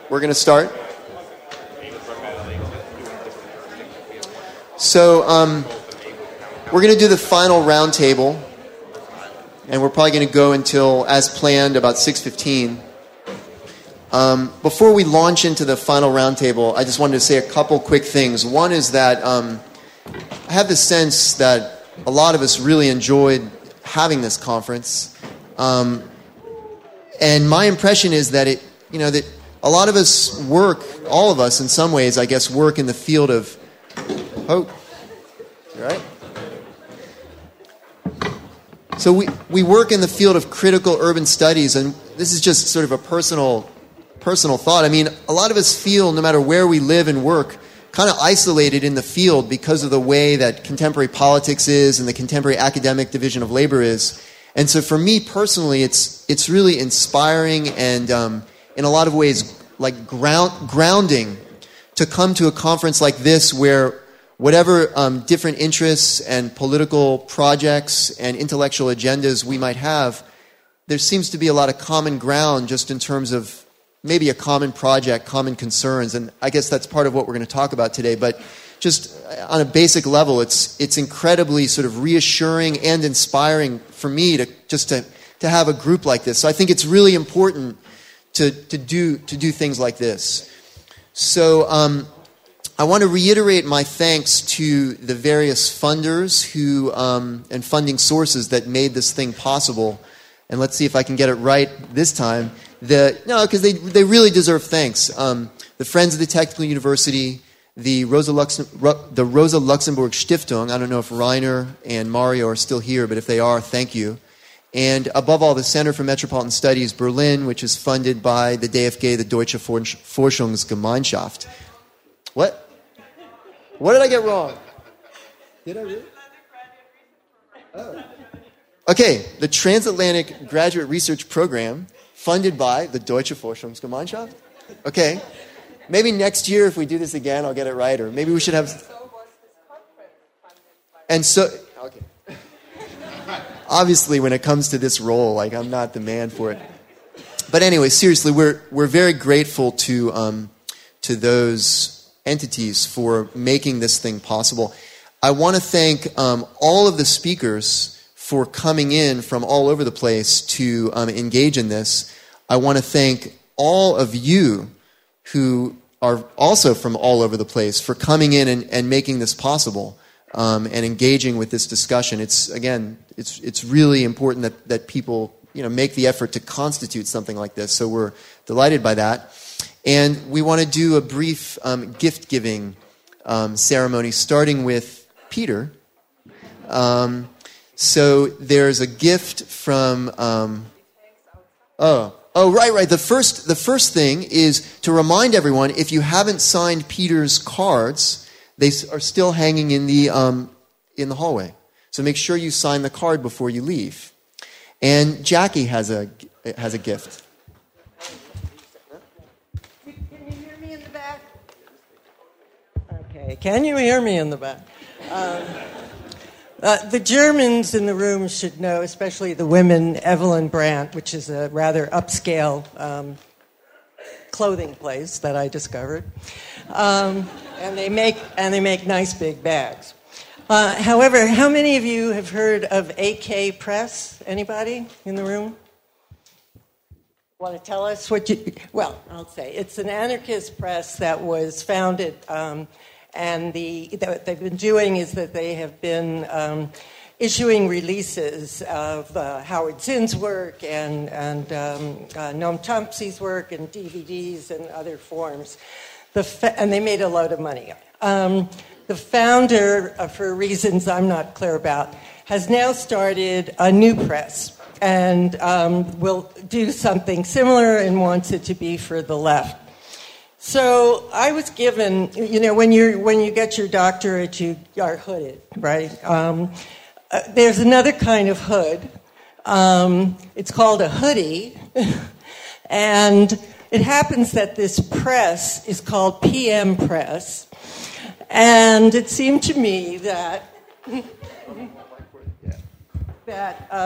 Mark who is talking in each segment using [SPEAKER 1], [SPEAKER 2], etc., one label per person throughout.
[SPEAKER 1] We're going to start. So we're going to do the final roundtable, and we're probably going to go until, as planned, about 6:15. Before we launch into the final roundtable, I just wanted to say a couple quick things. One is that I have the sense that a lot of us really enjoyed having this conference, and my impression is that that a lot of us work, all of us in some ways, I guess, work in the field of hope. Right? So we work in the field of critical urban studies, and this is just sort of a personal thought. I mean, a lot of us feel, no matter where we live and work, kind of isolated in the field because of the way that contemporary politics is and the contemporary academic division of labor is. And so for me personally, it's really inspiring and in a lot of ways like grounding to come to a conference like this where whatever different interests and political projects and intellectual agendas we might have, there seems to be a lot of common ground just in terms of maybe a common project, common concerns, and I guess that's part of what we're going to talk about today. But just on a basic level, it's incredibly sort of reassuring and inspiring for me to have a group like this. So I think it's really important to do things like this. So I want to reiterate my thanks to the various funders who and funding sources that made this thing possible. And let's see if I can get it right this time. Because they really deserve thanks. The Friends of the Technical University, the Rosa Luxemburg Stiftung. I don't know if Rainer and Mario are still here, but if they are, thank you. And above all, the Center for Metropolitan Studies Berlin, which is funded by the DFG, the Deutsche Forschungsgemeinschaft. What? What did I get wrong? Did I really? Oh. Okay, the Transatlantic Graduate Research Program, funded by the Deutsche Forschungsgemeinschaft. Okay, maybe next year if we do this again, I'll get it right, or maybe we should have. And so, okay. Obviously, when it comes to this role, like I'm not the man for it. But anyway, seriously, we're very grateful to those entities for making this thing possible. I want to thank all of the speakers for coming in from all over the place to engage in this. I want to thank all of you who are also from all over the place for coming in and making this possible and engaging with this discussion. It's really important that people make the effort to constitute something like this. So we're delighted by that. And we want to do a brief gift-giving ceremony, starting with Peter. So there's a gift from. Right. The first thing is to remind everyone, if you haven't signed Peter's cards, they are still hanging in the hallway. So make sure you sign the card before you leave. And Jackie has a gift.
[SPEAKER 2] Can you hear me in the back? Okay. Can you hear me in the back? The Germans in the room should know, especially the women, Evelyn Brandt, which is a rather upscale clothing place that I discovered, and they make nice big bags. However, how many of you have heard of AK Press? Anybody in the room? Want to tell us what you? Well, I'll say it's an anarchist press that was founded. And what they've been doing is that they have been issuing releases of Howard Zinn's work and Noam Chomsky's work and DVDs and other forms. And they made a load of money. The founder, for reasons I'm not clear about, has now started a new press and will do something similar and wants it to be for the left. So I was given, when you get your doctorate, you are hooded, right? There's another kind of hood. It's called a hoodie, and it happens that this press is called PM Press, and it seemed to me that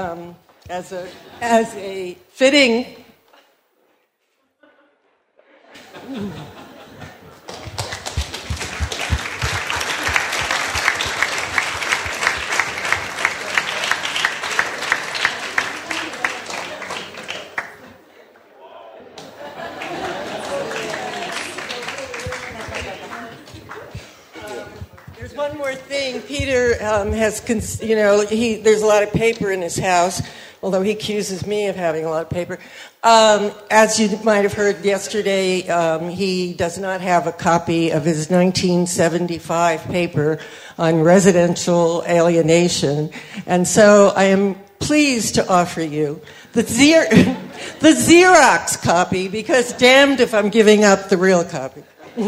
[SPEAKER 2] as a fitting There's one more thing. Peter there's a lot of paper in his house, although he accuses me of having a lot of paper. As you might have heard yesterday, he does not have a copy of his 1975 paper on residential alienation. And so I am pleased to offer you the Xerox copy, because damned if I'm giving up the real copy.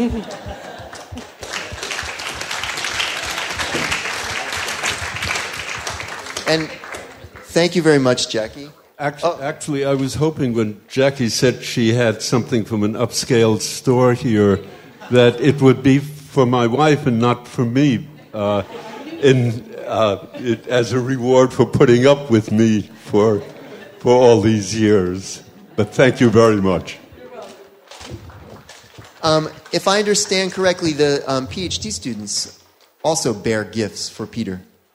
[SPEAKER 1] And thank you very much, Jackie.
[SPEAKER 3] Actually, I was hoping when Jackie said she had something from an upscale store here, that it would be for my wife and not for me, as a reward for putting up with me for all these years. But thank you very much.
[SPEAKER 1] If I understand correctly, the PhD students also bear gifts for Peter.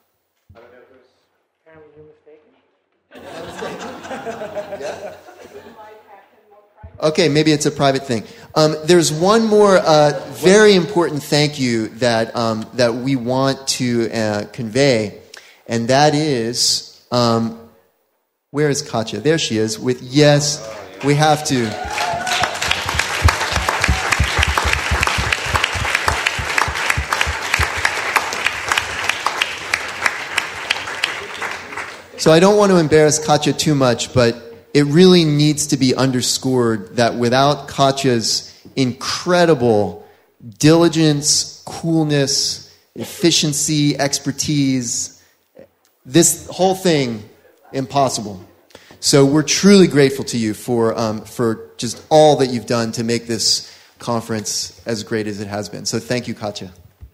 [SPEAKER 1] Okay, maybe it's a private thing. There's one more very important thank you that we want to convey, and that is, where is Katja? There she is. With yes, we have to. So I don't want to embarrass Katja too much, but it really needs to be underscored that without Katja's incredible diligence, coolness, efficiency, expertise, this whole thing, impossible. So we're truly grateful to you for just all that you've done to make this conference as great as it has been. So thank you, Katja.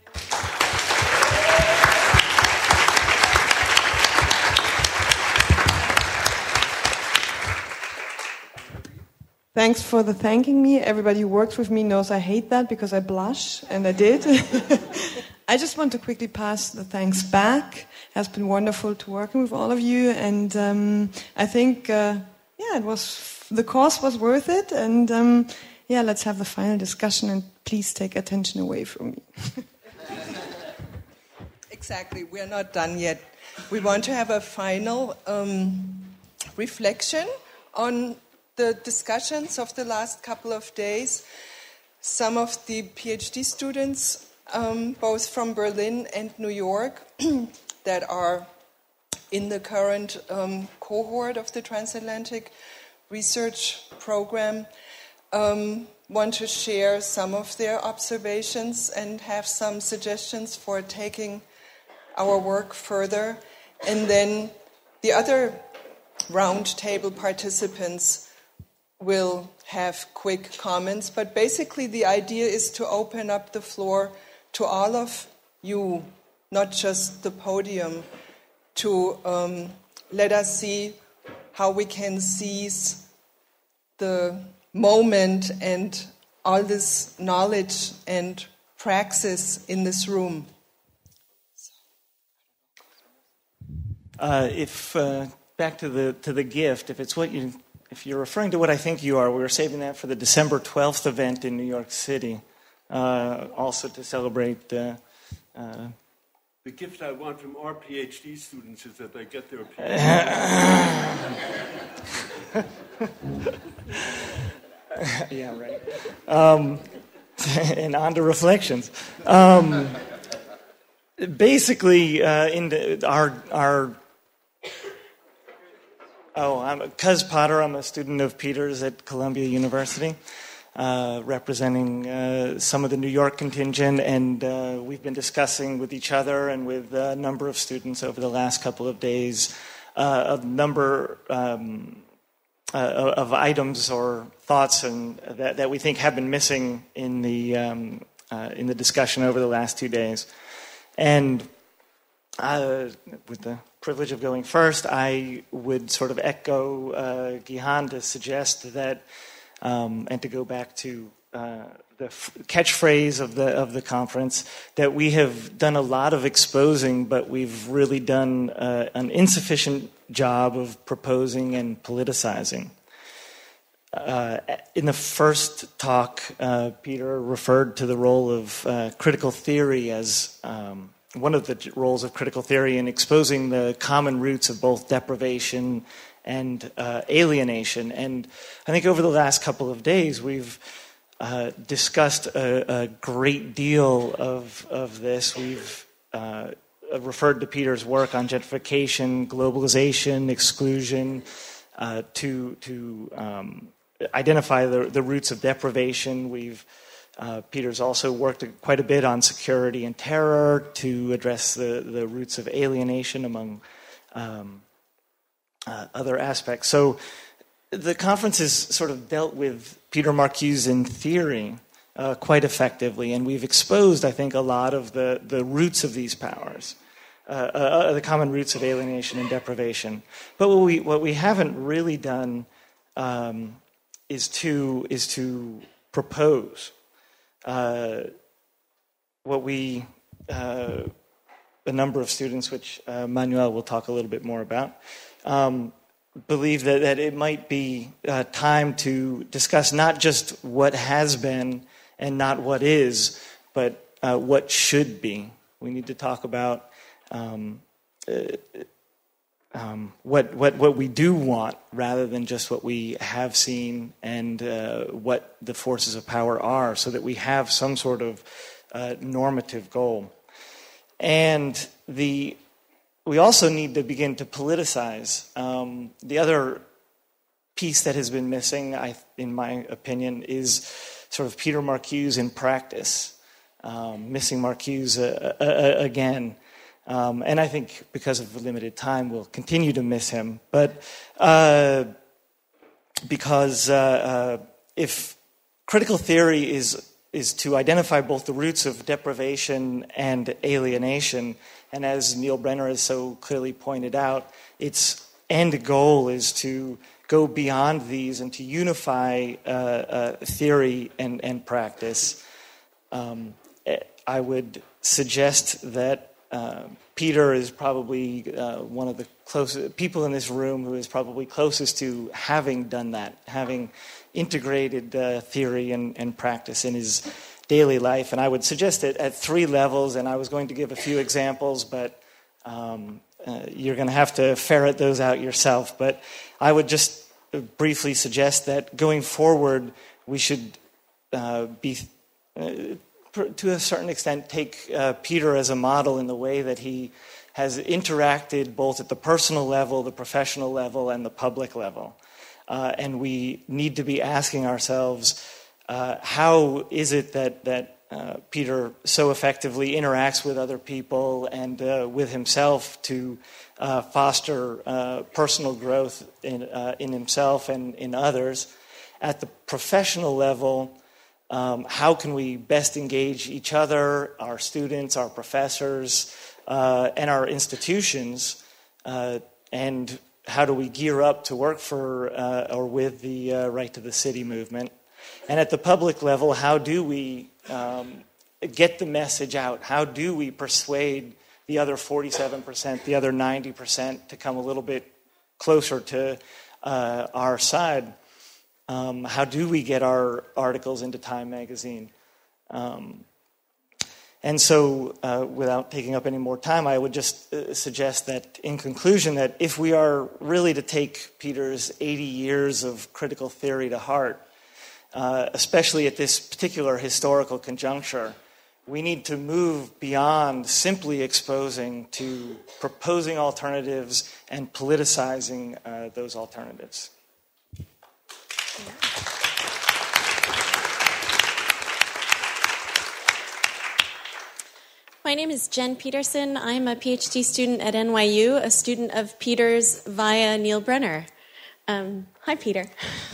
[SPEAKER 4] Thanks for the thanking me. Everybody who works with me knows I hate that because I blush, and I did. I just want to quickly pass the thanks back. It has been wonderful to working with all of you, and I think, the course was worth it, and let's have the final discussion, and please take attention away from me.
[SPEAKER 5] Exactly, we're not done yet. We want to have a final reflection on the discussions of the last couple of days. Some of the PhD students, both from Berlin and New York, that are in the current cohort of the Transatlantic Research Program, want to share some of their observations and have some suggestions for taking our work further. And then the other roundtable participants will have quick comments, but basically the idea is to open up the floor to all of you, not just the podium, to let us see how we can seize the moment and all this knowledge and praxis in this room.
[SPEAKER 6] Back to the gift, if you're referring to what I think you are, we were saving that for the December 12th event in New York City, also to celebrate the
[SPEAKER 3] gift I want from our PhD students is that they get their PhD.
[SPEAKER 6] Yeah, right. And on to reflections. Basically, I'm Cuz Potter. I'm a student of Peter's at Columbia University, representing some of the New York contingent, and we've been discussing with each other and with a number of students over the last couple of days a number of items or thoughts and that we think have been missing in the discussion over the last 2 days. And with the privilege of going first, I would sort of echo Gihan to suggest that, and to go back to catchphrase of the conference, that we have done a lot of exposing, but we've really done an insufficient job of proposing and politicizing. In the first talk, Peter referred to the role of critical theory as one of the roles of critical theory in exposing the common roots of both deprivation and alienation. And I think over the last couple of days, we've discussed a great deal of this. We've referred to Peter's work on gentrification, globalization, exclusion, to identify the roots of deprivation. Peter's also worked quite a bit on security and terror to address the roots of alienation among other aspects. So the conference has sort of dealt with Peter Marcusean theory quite effectively, and we've exposed, I think, a lot of the roots of these powers, the common roots of alienation and deprivation. But what we haven't really done is to propose what we a number of students, which Manuel will talk a little bit more about, believe that it might be time to discuss not just what has been and not what is, but what should be. We need to talk about what we do want rather than just what we have seen and what the forces of power are, so that we have some sort of normative goal. And we also need to begin to politicize. The other piece that has been missing, in my opinion, is sort of Peter Marcuse in practice. Missing Marcuse again. And I think because of the limited time, we'll continue to miss him. But because if critical theory is to identify both the roots of deprivation and alienation, and as Neil Brenner has so clearly pointed out, its end goal is to go beyond these and to unify theory and practice. I would suggest that Peter is probably one of the closest people in this room who is probably closest to having done that, having integrated theory and practice in his daily life. And I would suggest it at 3 levels, and I was going to give a few examples, but you're going to have to ferret those out yourself. But I would just briefly suggest that going forward, we should be... to a certain extent, take Peter as a model in the way that he has interacted both at the personal level, the professional level, and the public level. And we need to be asking ourselves, how is it that Peter so effectively interacts with other people and with himself to foster personal growth in himself and in others? At the professional level, how can we best engage each other, our students, our professors, and our institutions, and how do we gear up to work for or with the Right to the City movement? And at the public level, how do we get the message out? How do we persuade the other 47%, the other 90% to come a little bit closer to our side? How do we get our articles into Time magazine? And so, without taking up any more time, I would just suggest that, in conclusion, that if we are really to take Peter's 80 years of critical theory to heart, especially at this particular historical conjuncture, we need to move beyond simply exposing to proposing alternatives and politicizing those alternatives.
[SPEAKER 7] My name is Jen Peterson. I'm a PhD student at NYU, a student of Peter's via Neil Brenner. Hi, Peter.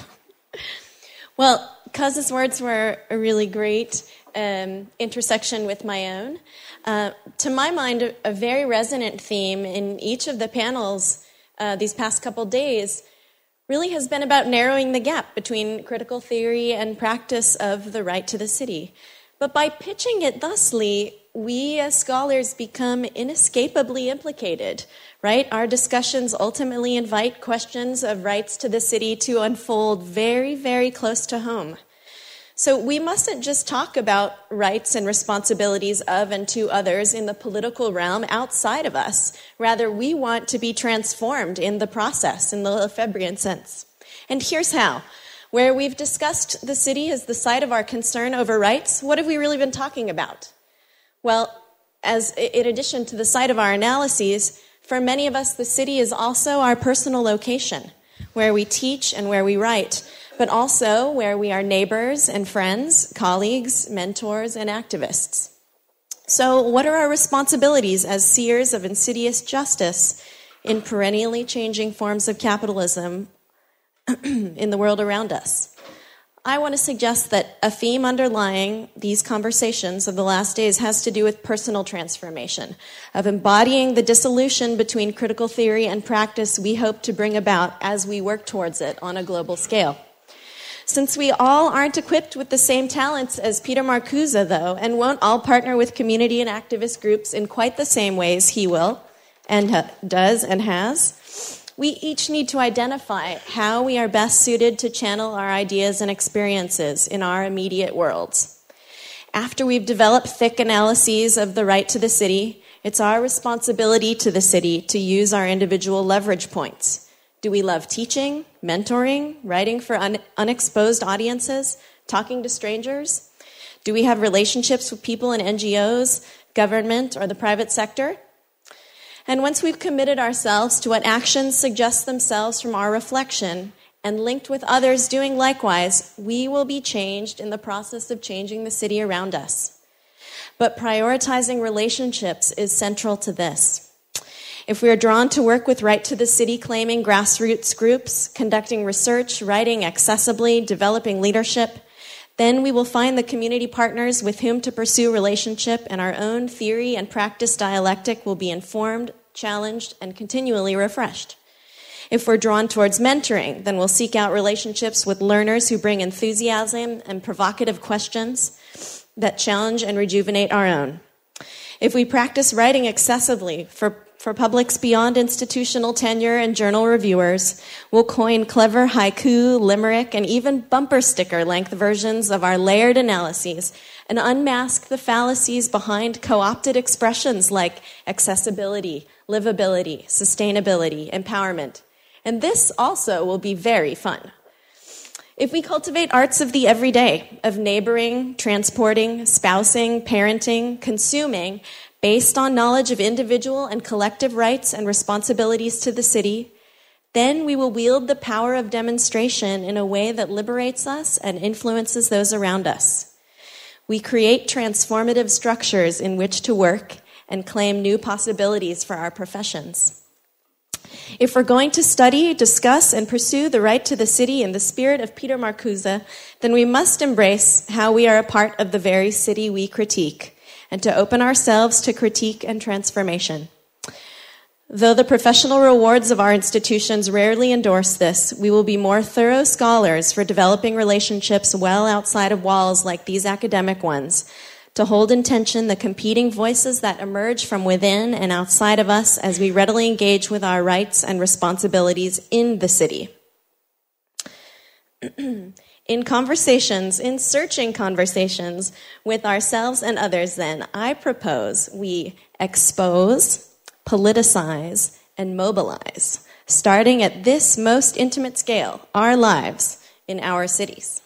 [SPEAKER 7] Well, Kaz's words were a really great intersection with my own. To my mind, a very resonant theme in each of the panels these past couple days really has been about narrowing the gap between critical theory and practice of the right to the city. But by pitching it thusly, we as scholars become inescapably implicated, right? Our discussions ultimately invite questions of rights to the city to unfold very, very close to home. So we mustn't just talk about rights and responsibilities of and to others in the political realm outside of us. Rather, we want to be transformed in the process, in the Lefebvrean sense. And here's how. Where we've discussed the city as the site of our concern over rights, what have we really been talking about? Well, as in addition to the site of our analyses, for many of us, the city is also our personal location, where we teach and where we write, but also where we are neighbors and friends, colleagues, mentors, and activists. So what are our responsibilities as seers of insidious justice in perennially changing forms of capitalism in the world around us? I want to suggest that a theme underlying these conversations of the last days has to do with personal transformation, of embodying the dissolution between critical theory and practice we hope to bring about as we work towards it on a global scale. Since we all aren't equipped with the same talents as Peter Marcuse, though, and won't all partner with community and activist groups in quite the same ways he will, and does and has, we each need to identify how we are best suited to channel our ideas and experiences in our immediate worlds. After we've developed thick analyses of the right to the city, it's our responsibility to the city to use our individual leverage points. Do we love teaching, mentoring, writing for unexposed audiences, talking to strangers? Do we have relationships with people in NGOs, government, or the private sector? And once we've committed ourselves to what actions suggest themselves from our reflection and linked with others doing likewise, we will be changed in the process of changing the city around us. But prioritizing relationships is central to this. If we are drawn to work with right to the city claiming grassroots groups, conducting research, writing accessibly, developing leadership, then we will find the community partners with whom to pursue relationship, and our own theory and practice dialectic will be informed, challenged, and continually refreshed. If we're drawn towards mentoring, then we'll seek out relationships with learners who bring enthusiasm and provocative questions that challenge and rejuvenate our own. If we practice writing accessibly for publics beyond institutional tenure and journal reviewers, we'll coin clever haiku, limerick, and even bumper sticker-length versions of our layered analyses and unmask the fallacies behind co-opted expressions like accessibility, livability, sustainability, empowerment. And this also will be very fun. If we cultivate arts of the everyday, of neighboring, transporting, spousing, parenting, consuming, based on knowledge of individual and collective rights and responsibilities to the city, then we will wield the power of demonstration in a way that liberates us and influences those around us. We create transformative structures in which to work and claim new possibilities for our professions. If we're going to study, discuss, and pursue the right to the city in the spirit of Peter Marcuse, then we must embrace how we are a part of the very city we critique, and to open ourselves to critique and transformation. Though the professional rewards of our institutions rarely endorse this, we will be more thorough scholars for developing relationships well outside of walls like these academic ones, to hold in tension the competing voices that emerge from within and outside of us as we readily engage with our rights and responsibilities in the city. In conversations, in searching conversations with ourselves and others, then, I propose we expose, politicize, and mobilize, starting at this most intimate scale, our lives in our cities.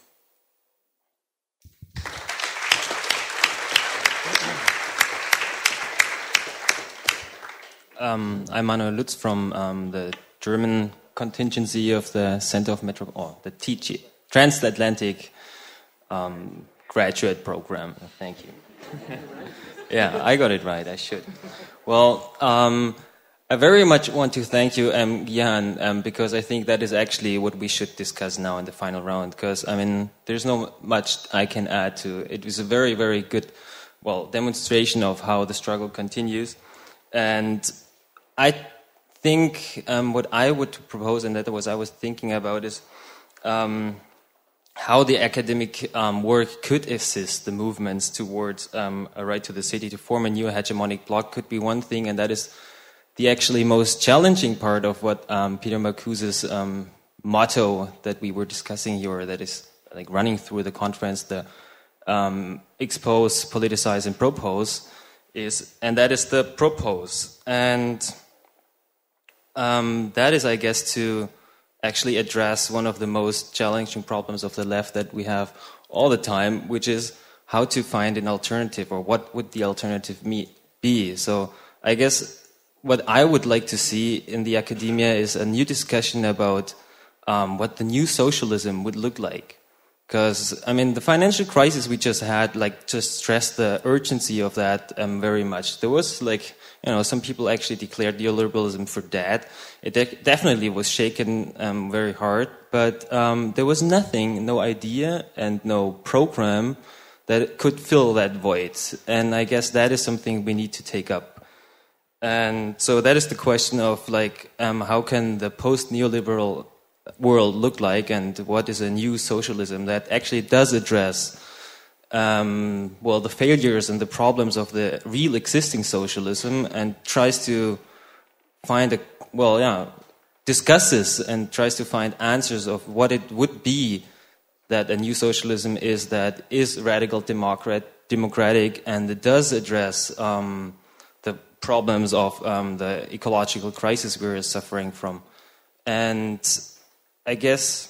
[SPEAKER 8] I'm Manuel Lutz from the German contingency of the Center of the Transatlantic graduate program. Thank you. Yeah, I got it right. I should. Well, I very much want to thank you, Gian, because I think that is actually what we should discuss now in the final round. Because there's no much I can add to it. It was a very, very good, demonstration of how the struggle continues, and I think what I would propose, and that was I was thinking about, is how the academic work could assist the movements towards a right to the city to form a new hegemonic bloc could be one thing, and that is the actually most challenging part of what Peter Marcuse's motto that we were discussing here, that is like running through the conference, the expose, politicize, and propose, and that is the propose. And that is, I guess, to actually address one of the most challenging problems of the left that we have all the time, which is how to find an alternative, or what would the alternative be. So I guess what I would like to see in the academia is a new discussion about what the new socialism would look like. Because, I mean, the financial crisis we just had, like, just stressed the urgency of that very much. There was, like, some people actually declared neoliberalism for dead. It definitely was shaken very hard, but there was nothing, no idea and no program that could fill that void. And I guess that is something we need to take up. And so that is the question of, like, how can the post-neoliberal world look like, and what is a new socialism that actually does address the failures and the problems of the real existing socialism, and tries to find discusses and tries to find answers of what it would be that a new socialism is, that is radical democratic, and it does address the problems of the ecological crisis we're suffering from. And I guess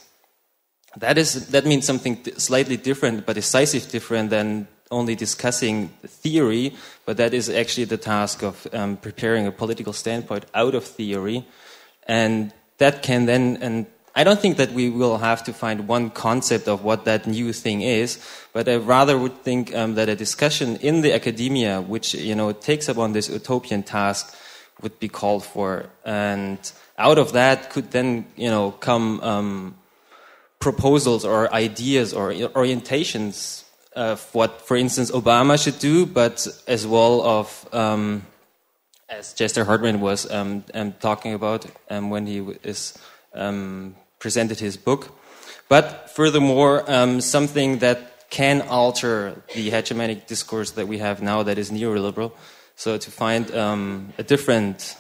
[SPEAKER 8] that means something slightly different, but decisive different than only discussing theory, but that is actually the task of preparing a political standpoint out of theory. And that can then, and I don't think that we will have to find one concept of what that new thing is, but I rather would think that a discussion in the academia, which, takes upon this utopian task, would be called for. And out of that could then, come proposals or ideas or orientations of what, for instance, Obama should do, but as well of, as Chester Hartman was talking about when he presented his book. But furthermore, something that can alter the hegemonic discourse that we have now that is neoliberal. So to find a different,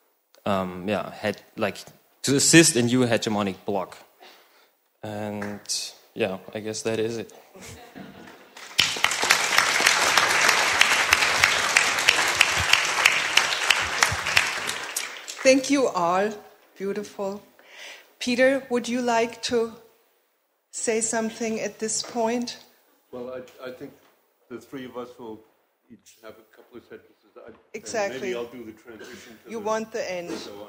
[SPEAKER 8] to assist a new hegemonic bloc. And I guess that is it.
[SPEAKER 5] Thank you all. Beautiful. Peter, would you like to say something at this point?
[SPEAKER 3] Well, I think the three of us will each have a couple of sentences.
[SPEAKER 5] Exactly.
[SPEAKER 3] Maybe I'll do the transition.
[SPEAKER 5] You want the end.
[SPEAKER 3] So I want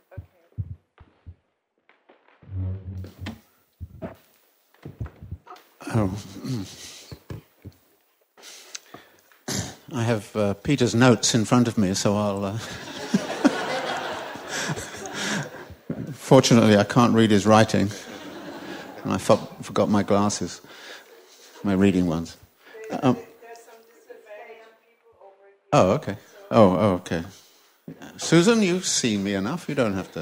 [SPEAKER 9] I have Peter's notes in front of me, so I'll... Fortunately, I can't read his writing, and I forgot my glasses, my reading ones. Oh, okay. Oh, okay. Susan, you've seen me enough. You don't have to...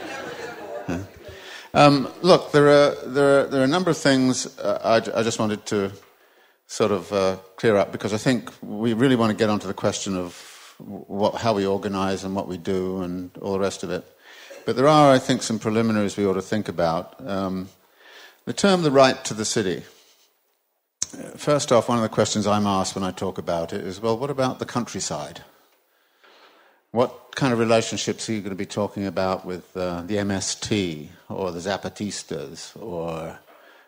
[SPEAKER 9] Look, there are a number of things I just wanted to sort of clear up, because I think we really want to get onto the question of how we organize and what we do and all the rest of it. But there are, I think, some preliminaries we ought to think about. The term "the right to the city." First off, one of the questions I'm asked when I talk about it is, well, what about the countryside? What kind of relationships are you going to be talking about with the MST or the Zapatistas or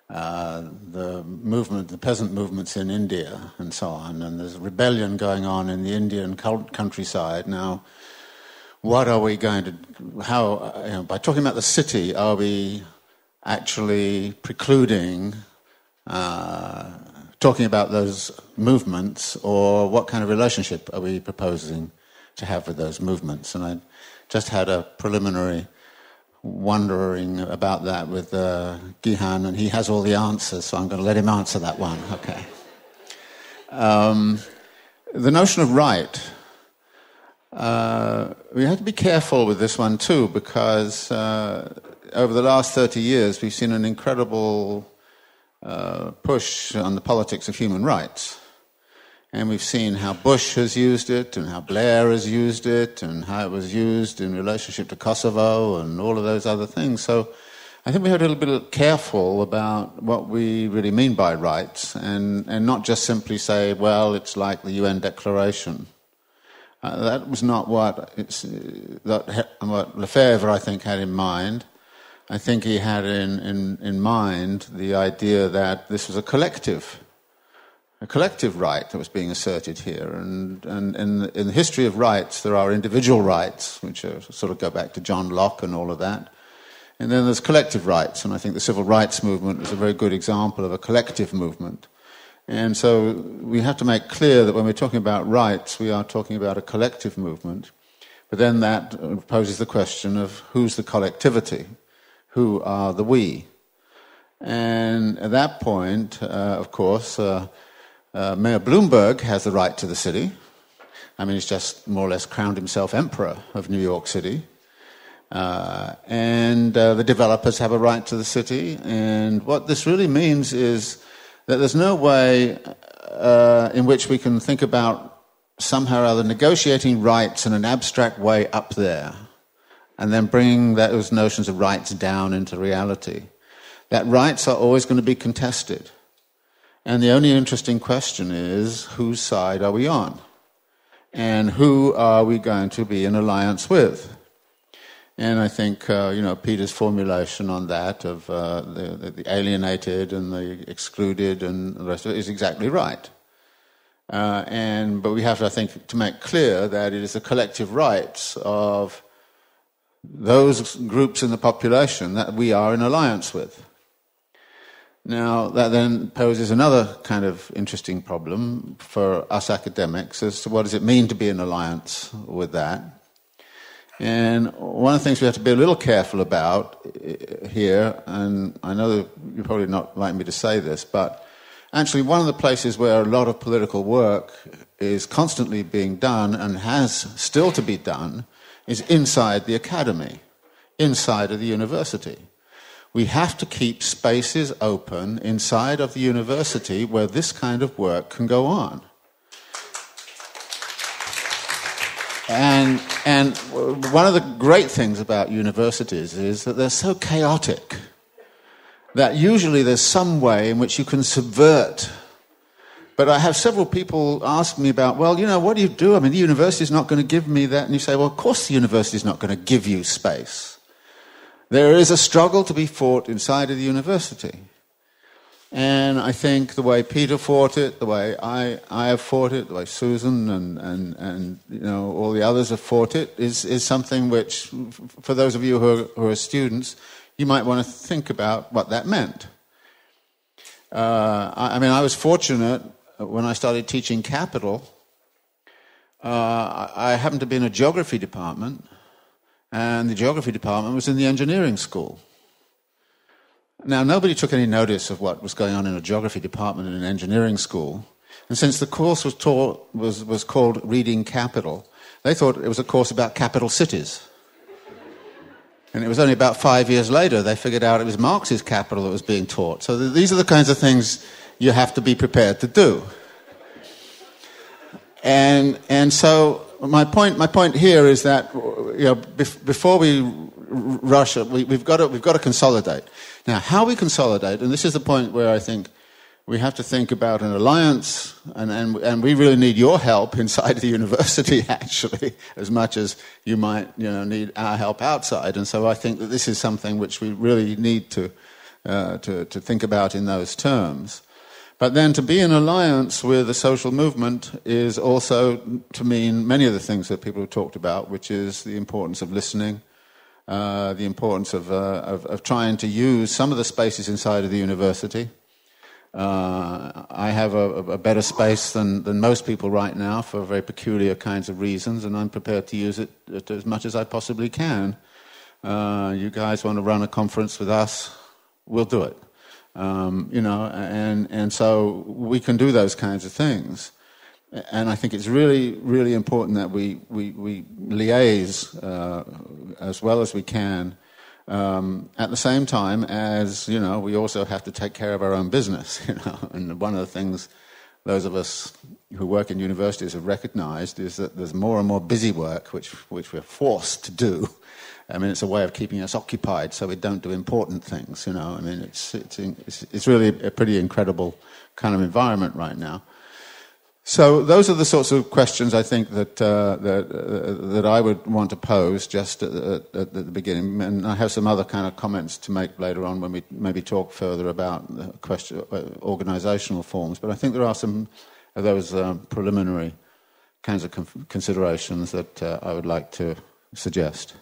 [SPEAKER 9] the peasant movements in India and so on? And there's rebellion going on in the Indian countryside. Now, what are we going to... by talking about the city, are we actually precluding talking about those movements, or what kind of relationship are we proposing to have with those movements? And I just had a preliminary wondering about that with Gihan, and he has all the answers, so I'm going to let him answer that one. Okay. The notion of right. we have to be careful with this one too, because over the last 30 years we've seen an incredible push on the politics of human rights. And we've seen how Bush has used it, and how Blair has used it, and how it was used in relationship to Kosovo and all of those other things. So I think we have to be a little bit careful about what we really mean by rights, and not just simply say, well, it's like the UN Declaration. That was not what Lefebvre, I think, had in mind. I think he had in mind the idea that this was a collective right that was being asserted here. And in the history of rights, there are individual rights, which sort of go back to John Locke and all of that. And then there's collective rights, and I think the civil rights movement is a very good example of a collective movement. And so we have to make clear that when we're talking about rights, we are talking about a collective movement. But then that poses the question of who's the collectivity? Who are the we? And at that point, of course, Mayor Bloomberg has the right to the city. I mean, he's just more or less crowned himself emperor of New York City. And the developers have a right to the city. And what this really means is that there's no way in which we can think about somehow or other negotiating rights in an abstract way up there and then bringing those notions of rights down into reality. That rights are always going to be contested. And the only interesting question is, whose side are we on? And who are we going to be in alliance with? And I think, Peter's formulation on that of the alienated and the excluded and the rest of it is exactly right. But we have to, I think, to make clear that it is the collective rights of those groups in the population that we are in alliance with. Now, that then poses another kind of interesting problem for us academics as to what does it mean to be in alliance with that. And one of the things we have to be a little careful about here, and I know that you're probably not like me to say this, but actually one of the places where a lot of political work is constantly being done and has still to be done is inside the academy, inside of the university. We have to keep spaces open inside of the university where this kind of work can go on. And one of the great things about universities is that they're so chaotic that usually there's some way in which you can subvert. But I have several people ask me about, well, what do you do? I mean, the university's not going to give me that. And you say, well, of course the university's not going to give you space. There is a struggle to be fought inside of the university. And I think the way Peter fought it, the way I have fought it, the way Susan and all the others have fought it is something which, for those of you who are students, you might want to think about what that meant. I was fortunate when I started teaching capital. I happened to be in a geography department, and the geography department was in the engineering school. Now, nobody took any notice of what was going on in a geography department in an engineering school. And since the course was called Reading Capital, they thought it was a course about capital cities. And it was only about 5 years later they figured out it was Marx's capital that was being taught. So these are the kinds of things you have to be prepared to do. And so my point here is that before we rush, we've got to consolidate. Now, how we consolidate, and this is the point where I think we have to think about an alliance, and we really need your help inside the university, actually, as much as you might need our help outside. And so I think that this is something which we really need to think about in those terms. But then to be in alliance with a social movement is also to mean many of the things that people have talked about, which is the importance of listening, the importance of trying to use some of the spaces inside of the university. I have a better space than most people right now for very peculiar kinds of reasons, and I'm prepared to use it as much as I possibly can. You guys want to run a conference with us? We'll do it. And so we can do those kinds of things. And I think it's really, really important that we liaise as well as we can. At the same time as, we also have to take care of our own business, And one of the things those of us who work in universities have recognized is that there's more and more busy work which we're forced to do. I mean, it's a way of keeping us occupied so we don't do important things, I mean, it's really a pretty incredible kind of environment right now. So those are the sorts of questions I think that I would want to pose just at the beginning, and I have some other kind of comments to make later on when we maybe talk further about the question organizational forms. But I think there are some of those preliminary kinds of considerations that I would like to suggest.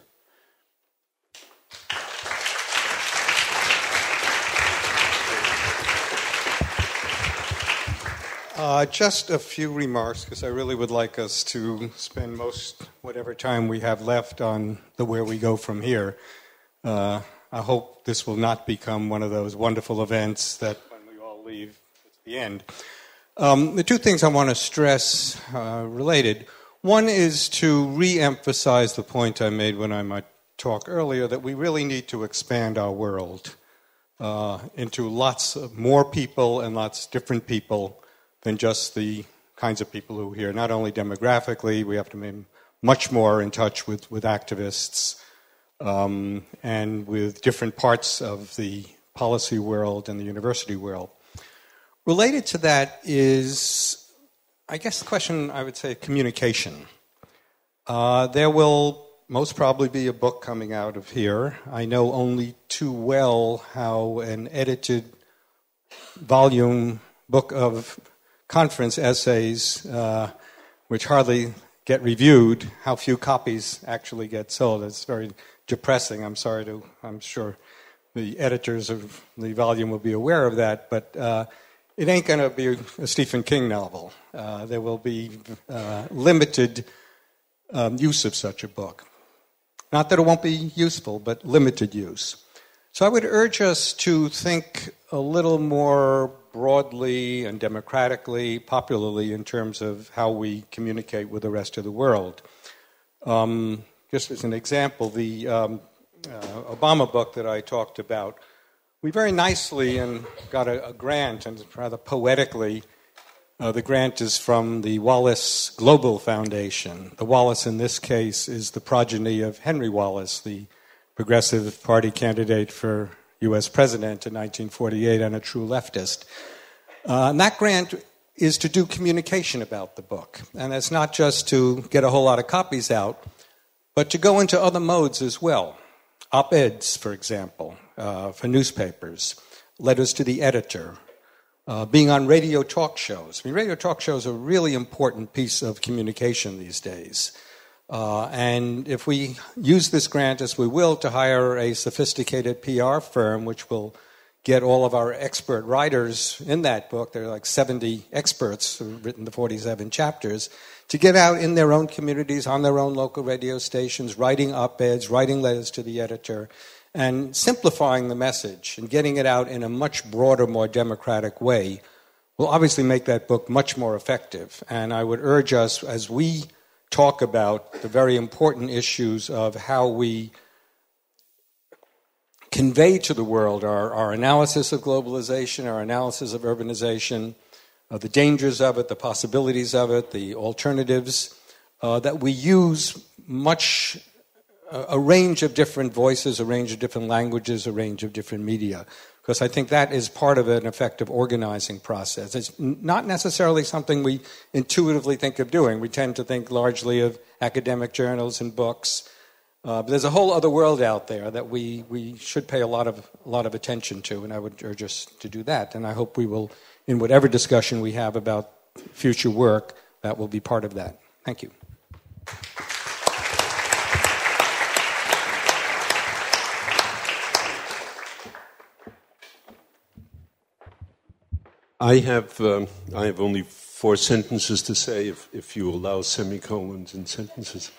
[SPEAKER 10] Just a few remarks, because I really would like us to spend whatever time we have left on where we go from here. I hope this will not become one of those wonderful events that when we all leave, it's the end. The two things I want to stress related. One is to re-emphasize the point I made when I might talk earlier, that we really need to expand our world into lots of more people and lots of different people than just the kinds of people who are here. Not only demographically, we have to be much more in touch with activists and with different parts of the policy world and the university world. Related to that is, I guess the question, I would say, communication. There will most probably be a book coming out of here. I know only too well how an edited volume book of conference essays, which hardly get reviewed, how few copies actually get sold. It's very depressing. I'm sure the editors of the volume will be aware of that, but it ain't going to be a Stephen King novel. There will be limited use of such a book. Not that it won't be useful, but limited use. So I would urge us to think a little more broadly and democratically, popularly, in terms of how we communicate with the rest of the world. Just as an example, the Obama book that I talked about, we very nicely and got a grant, and rather poetically, the grant is from the Wallace Global Foundation. The Wallace, in this case, is the progeny of Henry Wallace, the Progressive Party candidate for U.S. president in 1948 and a true leftist. And that grant is to do communication about the book. And it's not just to get a whole lot of copies out, but to go into other modes as well. Op-eds, for example, for newspapers, letters to the editor, being on radio talk shows. I mean, radio talk shows are a really important piece of communication these days. And if we use this grant, as we will, to hire a sophisticated PR firm, which will get all of our expert writers in that book, there are like 70 experts who've written the 47 chapters, to get out in their own communities, on their own local radio stations, writing op-eds, writing letters to the editor, and simplifying the message and getting it out in a much broader, more democratic way will obviously make that book much more effective. And I would urge us, as we talk about the very important issues of how we convey to the world our analysis of globalization, our analysis of urbanization, the dangers of it, the possibilities of it, the alternatives, that we use a range of different voices, a range of different languages, a range of different media, because I think that is part of an effective organizing process. It's not necessarily something we intuitively think of doing. We tend to think largely of academic journals and books. But there's a whole other world out there that we should pay a lot of attention to, and I would urge us to do that. And I hope we will, in whatever discussion we have about future work, that will be part of that. Thank you.
[SPEAKER 3] I have only 4 sentences to say, if you allow semicolons in sentences.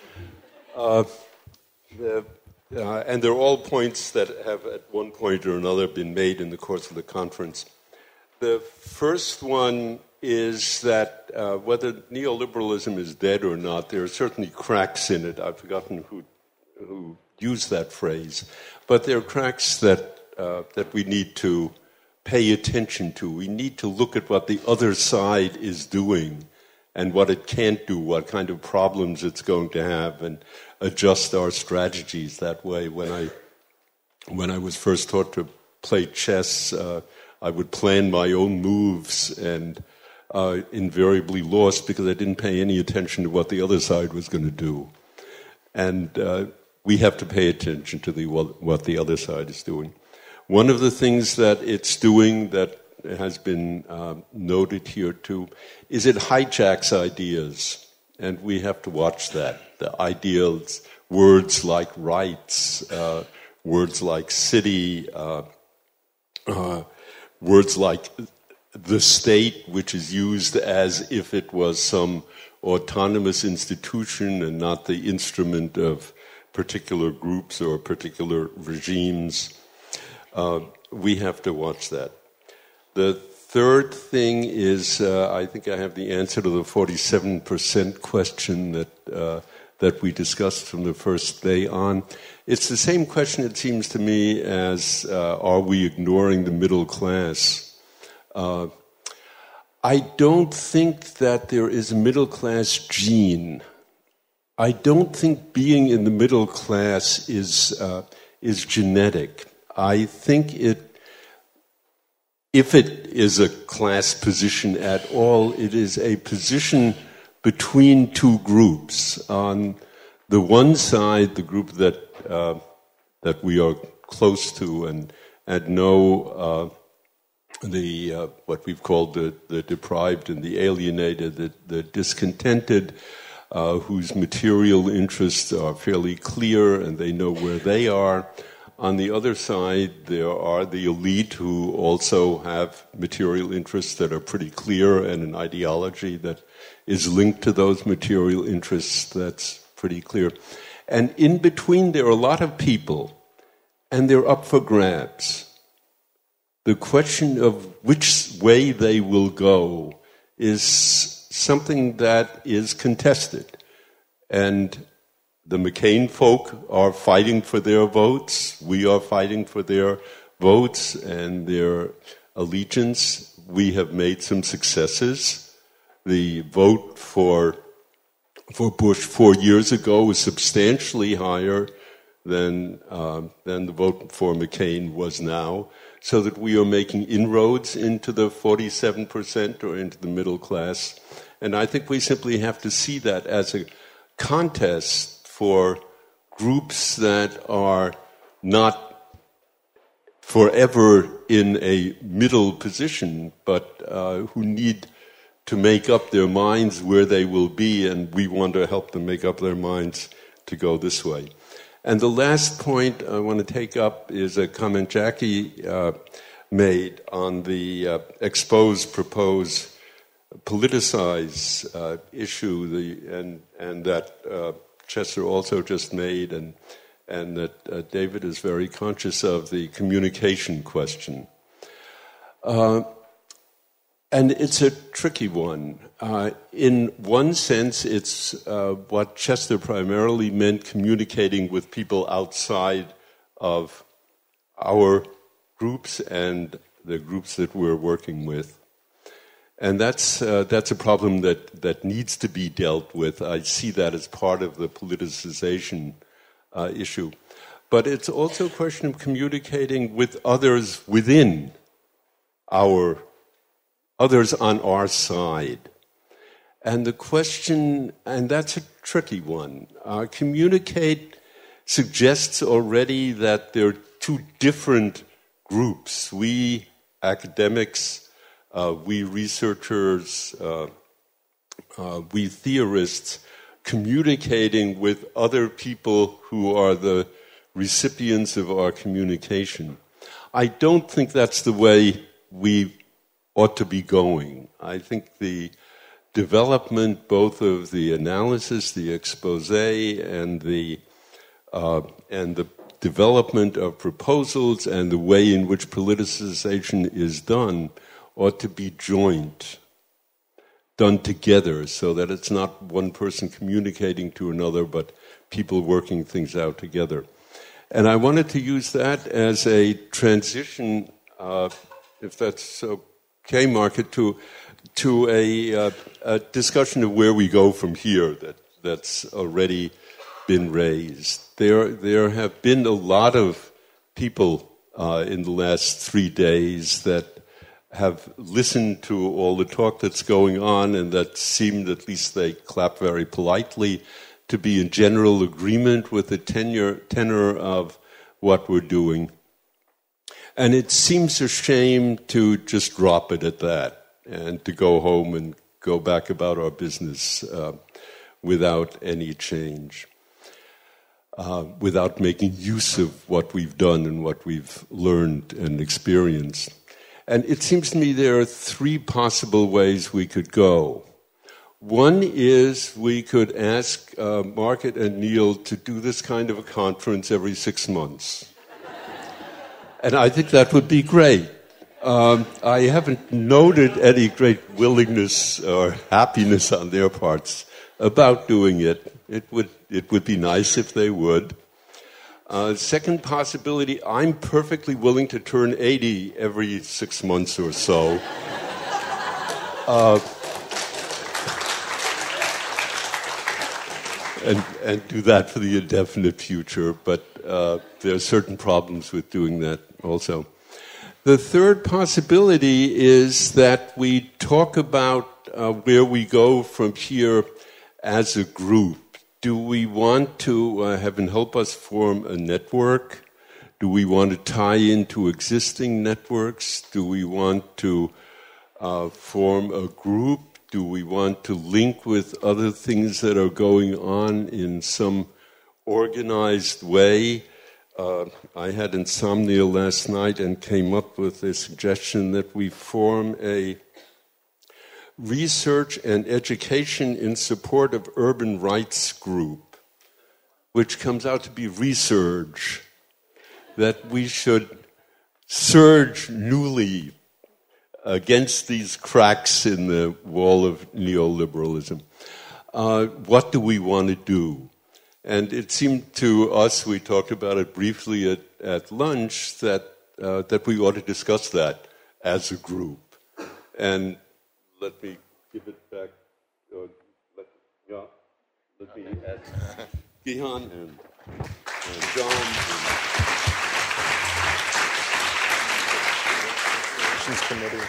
[SPEAKER 3] And they're all points that have at one point or another been made in the course of the conference. The first one is that whether neoliberalism is dead or not, there are certainly cracks in it. I've forgotten who used that phrase. But there are cracks that we need to pay attention to. We need to look at what the other side is doing and what it can't do, what kind of problems it's going to have, and adjust our strategies that way. When I was first taught to play chess, I would plan my own moves and invariably lost because I didn't pay any attention to what the other side was going to do. And we have to pay attention to what the other side is doing. One of the things that it's doing that has been noted here too is it hijacks ideas, and we have to watch that. The ideas, words like rights, words like city, words like the state, which is used as if it was some autonomous institution and not the instrument of particular groups or particular regimes. We have to watch that. The third thing is, I think I have the answer to the 47% question that we discussed from the first day on. It's the same question, it seems to me, as are we ignoring the middle class? I don't think that there is a middle class gene. I don't think being in the middle class is genetic. I think if it is a class position at all, it is a position between two groups. On the one side, the group that we are close to and know what we've called the deprived and the alienated, the discontented, whose material interests are fairly clear and they know where they are. On the other side, there are the elite who also have material interests that are pretty clear and an ideology that is linked to those material interests that's pretty clear. And in between, there are a lot of people, and they're up for grabs. The question of which way they will go is something that is contested. And the McCain folk are fighting for their votes. We are fighting for their votes and their allegiance. We have made some successes. The vote for Bush 4 years ago was substantially higher than the vote for McCain was now, so that we are making inroads into the 47% or into the middle class. And I think we simply have to see that as a contest for groups that are not forever in a middle position, but who need to make up their minds where they will be, and we want to help them make up their minds to go this way. And the last point I want to take up is a comment Jackie made on the expose, propose, politicize issue, and that Chester also just made, and that David is very conscious of, the communication question. And it's a tricky one. In one sense, it's what Chester primarily meant, communicating with people outside of our groups and the groups that we're working with. And that's a problem that needs to be dealt with. I see that as part of the politicization issue. But it's also a question of communicating with others within others on our side. And the question, and that's a tricky one, communicate suggests already that there are two different groups. We academics, we researchers, we theorists, communicating with other people who are the recipients of our communication. I don't think that's the way we ought to be going. I think the development both of the analysis, the expose, and the development of proposals and the way in which politicization is done ought to be joint. done together, so that it's not one person communicating to another, but people working things out together. And I wanted to use that as a transition, if that's okay, Margaret, to a discussion of where we go from here that's already been raised. There have been a lot of people in the last 3 days that have listened to all the talk that's going on, and that seemed, at least they clap very politely, to be in general agreement with the tenor of what we're doing. And it seems a shame to just drop it at that and to go home and go back about our business without any change, without making use of what we've done and what we've learned and experienced. And it seems to me there are 3 possible ways we could go. One is we could ask Margaret and Neil to do this kind of a conference every 6 months. And I think that would be great. I haven't noted any great willingness or happiness on their parts about doing it. It would be nice if they would. Second possibility, I'm perfectly willing to turn 80 every 6 months or so. And do that for the indefinite future, but there are certain problems with doing that also. The third possibility is that we talk about where we go from here as a group. Do we want to, heaven help us, form a network? Do we want to tie into existing networks? Do we want to form a group? Do we want to link with other things that are going on in some organized way? I had insomnia last night and came up with a suggestion that we form a research and education in support of urban rights group, which comes out to be resurge, that we should surge newly against these cracks in the wall of neoliberalism. What do we want to do? And it seemed to us, we talked about it briefly at lunch, that we ought to discuss that as a group. And let me give it back. Let me add Gihan and John.
[SPEAKER 11] Committee.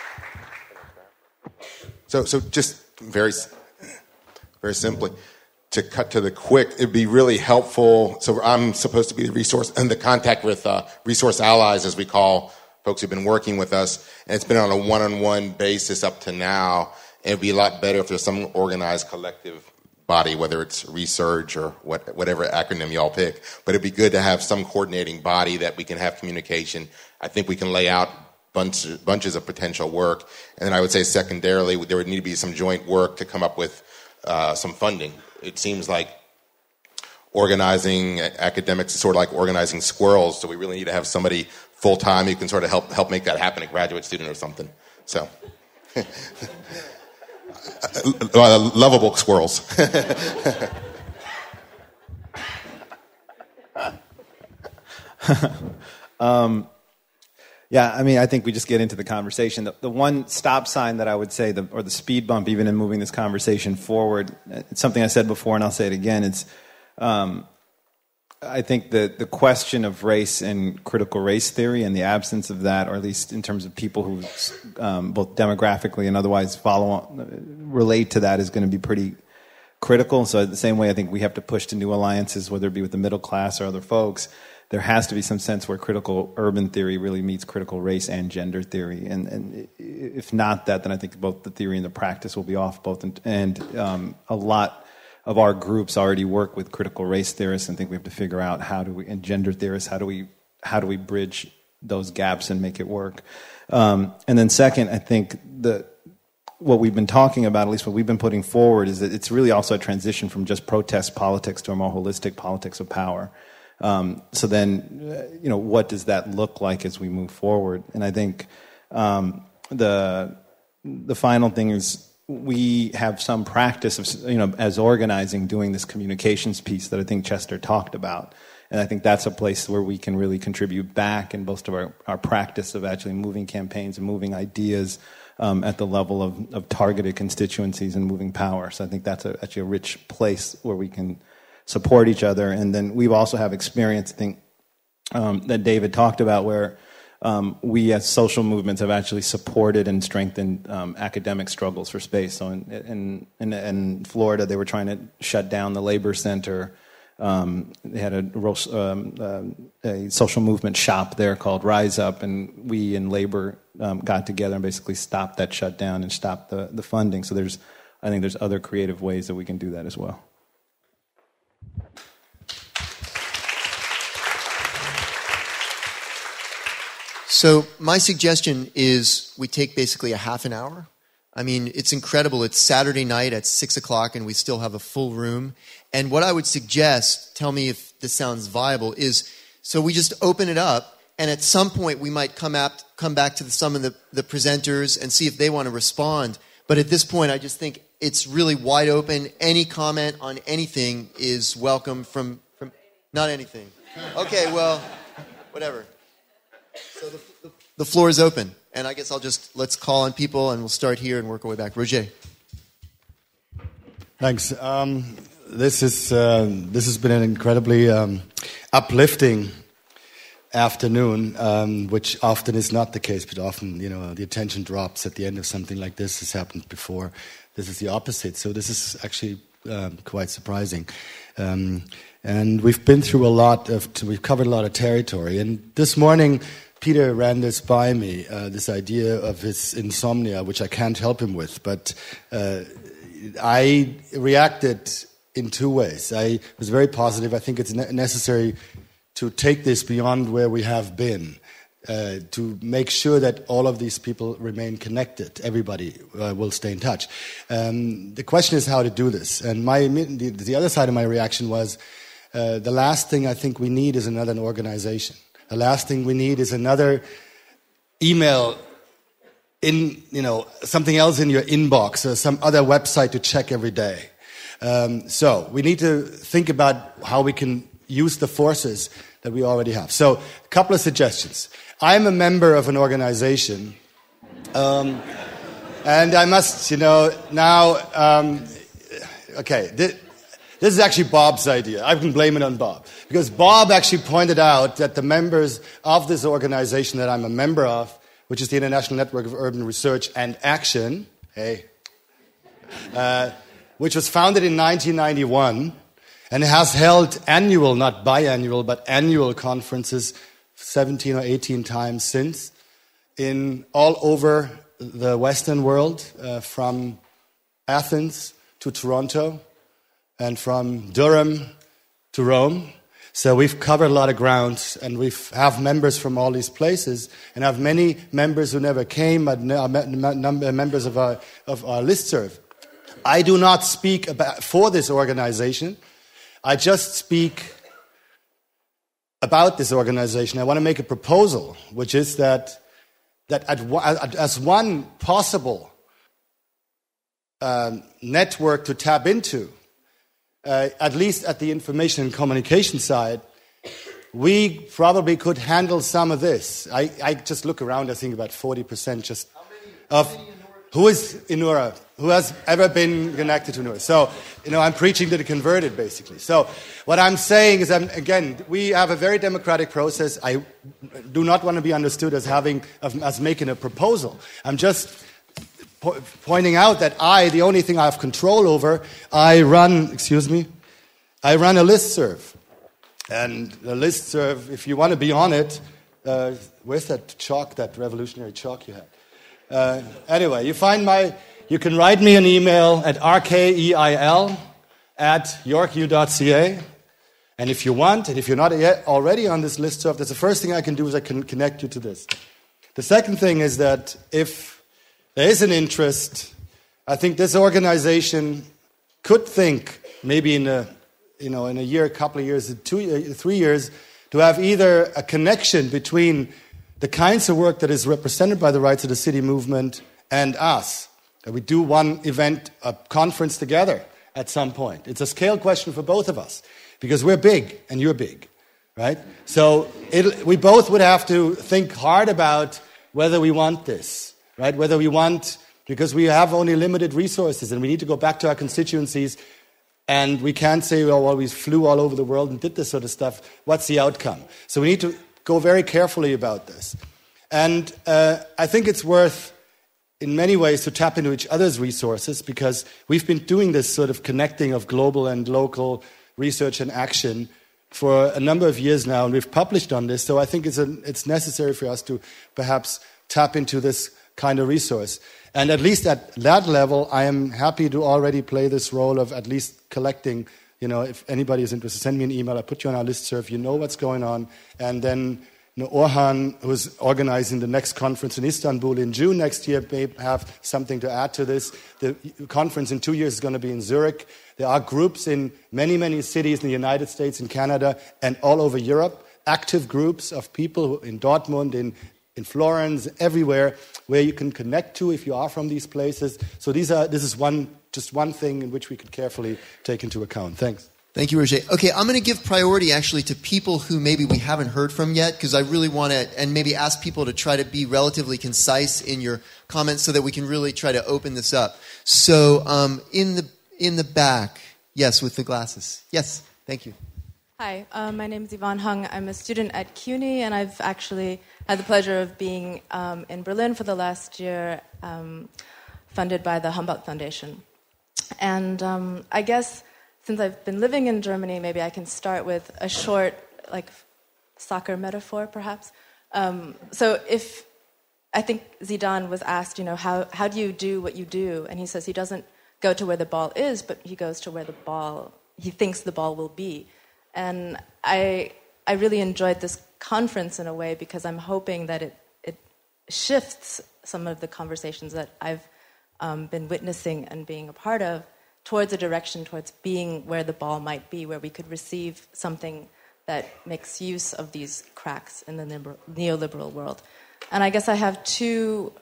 [SPEAKER 11] So just very simply, to cut to the quick, it'd be really helpful. So I'm supposed to be the resource and the contact with resource allies, as we call folks who've been working with us, and it's been on a one-on-one basis up to now. And it'd be a lot better if there's some organized collective body, whether it's research or whatever acronym y'all pick. But it'd be good to have some coordinating body that we can have communication. I think we can lay out bunches of potential work. And then I would say secondarily, there would need to be some joint work to come up with some funding. It seems like organizing academics is sort of like organizing squirrels, so we really need to have somebody full-time who can sort of help make that happen, a graduate student or something. So, lovable squirrels.
[SPEAKER 12] Yeah, I mean, I think we just get into the conversation. The one stop sign that I would say, or the speed bump even in moving this conversation forward, it's something I said before and I'll say it again, it's I think the question of race and critical race theory and the absence of that, or at least in terms of people who both demographically and otherwise relate to that, is going to be pretty critical. So the same way I think we have to push to new alliances, whether it be with the middle class or other folks, there has to be some sense where critical urban theory really meets critical race and gender theory. And if not that, then I think both the theory and the practice will be off both. And a lot of our groups already work with critical race theorists, and think we have to figure out and gender theorists, how do we bridge those gaps and make it work. And then second, I think what we've been talking about, at least what we've been putting forward, is that it's really also a transition from just protest politics to a more holistic politics of power. So then, what does that look like as we move forward? And I think the final thing is we have some practice of, as organizing, doing this communications piece that I think Chester talked about. And I think that's a place where we can really contribute back in most of our practice of actually moving campaigns and moving ideas at the level of targeted constituencies and moving power. So I think that's actually a rich place where we can support each other. And then we also have experience, I think, that David talked about, where we as social movements have actually supported and strengthened academic struggles for space. So in Florida, they were trying to shut down the Labor Center. They had a social movement shop there called Rise Up, and we in Labor got together and basically stopped that shutdown and stopped the funding. So I think there's other creative ways that we can do that as well.
[SPEAKER 1] So my suggestion is we take basically a half an hour. I mean, it's incredible. It's Saturday night at 6 o'clock and we still have a full room. And what I would suggest, tell me if this sounds viable, is so we just open it up, and at some point we might come back to some of the presenters and see if they want to respond. But at this point, I just think it's really wide open. Any comment on anything is welcome from not anything. Okay, well, whatever. So the floor is open, and I guess let's call on people, and we'll start here and work our way back. Roger.
[SPEAKER 13] Thanks. This has been an incredibly uplifting afternoon, which often is not the case, but often the attention drops at the end of something like this. Has happened before. This is the opposite. So this is actually quite surprising. And we've been through we've covered a lot of territory. And this morning, Peter ran this by me, this idea of his insomnia, which I can't help him with. But I reacted in two ways. I was very positive. I think it's necessary to take this beyond where we have been, to make sure that all of these people remain connected. Everybody will stay in touch. The question is how to do this. And the other side of my reaction was, the last thing I think we need is another organization. The last thing we need is another email something else in your inbox or some other website to check every day. So we need to think about how we can use the forces that we already have. So a couple of suggestions. I'm a member of an organization, and I must, this is actually Bob's idea. I can blame it on Bob. Because Bob actually pointed out that the members of this organization that I'm a member of, which is the International Network of Urban Research and Action, which was founded in 1991 and has held annual, not biannual, but annual conferences 17 or 18 times since in all over the Western world, from Athens to Toronto and from Durham to Rome. So we've covered a lot of ground, and we have members from all these places, and have many members who never came, but members of our listserv. I do not speak for this organization. I just speak about this organization. I want to make a proposal, which is that as one possible network to tap into, at least at the information and communication side, we probably could handle some of this. I just look around, I think about 40% of who is Inura, who has ever been connected to Inura. So, I'm preaching to the converted, basically. So what I'm saying is, again, we have a very democratic process. I do not want to be understood as making a proposal. I'm just pointing out that the only thing I have control over, I run a listserv. And the listserv, if you want to be on it, where's that revolutionary chalk you had? Anyway, you can write me an email at rkeil@yorku.ca. And if you want, and if you're not yet already on this listserv, that's the first thing I can do is I can connect you to this. The second thing is that if there is an interest, I think this organization could think maybe in a year, a couple of years, 2, 3 years, to have either a connection between the kinds of work that is represented by the Rights of the City movement and us. that we do one event, a conference together at some point. It's a scale question for both of us because we're big and you're big, right? So we both would have to think hard about whether we want this, right? Whether we want, because we have only limited resources and we need to go back to our constituencies and we can't say, well, we flew all over the world and did this sort of stuff. What's the outcome? So we need to go very carefully about this. And I think it's worth, in many ways, to tap into each other's resources because we've been doing this sort of connecting of global and local research and action for a number of years now, and we've published on this. So I think it's necessary for us to perhaps tap into this kind of resource. And at least at that level, I am happy to already play this role of at least collecting, if anybody is interested, send me an email. I put you on our listserv. You know what's going on. And then Orhan, who's organizing the next conference in Istanbul in June next year, may have something to add to this. The conference in 2 years is going to be in Zurich. There are groups in many, many cities in the United States, in Canada, and all over Europe, active groups of people in Dortmund, in Florence, everywhere, where you can connect to if you are from these places. So this is just one thing in which we could carefully take into account. Thanks.
[SPEAKER 1] Thank you, Roger. Okay, I'm going to give priority actually to people who maybe we haven't heard from yet, because I really want to, and maybe ask people to try to be relatively concise in your comments so that we can really try to open this up. So in the back, yes, with the glasses. Yes, thank you.
[SPEAKER 14] Hi, my name is Yvonne Hung. I'm a student at CUNY, and I've actually had the pleasure of being in Berlin for the last year, funded by the Humboldt Foundation. And I guess since I've been living in Germany, maybe I can start with a short, soccer metaphor, perhaps. So if I think Zidane was asked, how do you do what you do? And he says he doesn't go to where the ball is, but he goes to where he thinks the ball will be. And I really enjoyed this conference in a way because I'm hoping that it shifts some of the conversations that I've been witnessing and being a part of towards a direction, towards being where the ball might be, where we could receive something that makes use of these cracks in the neoliberal world. And I guess I have two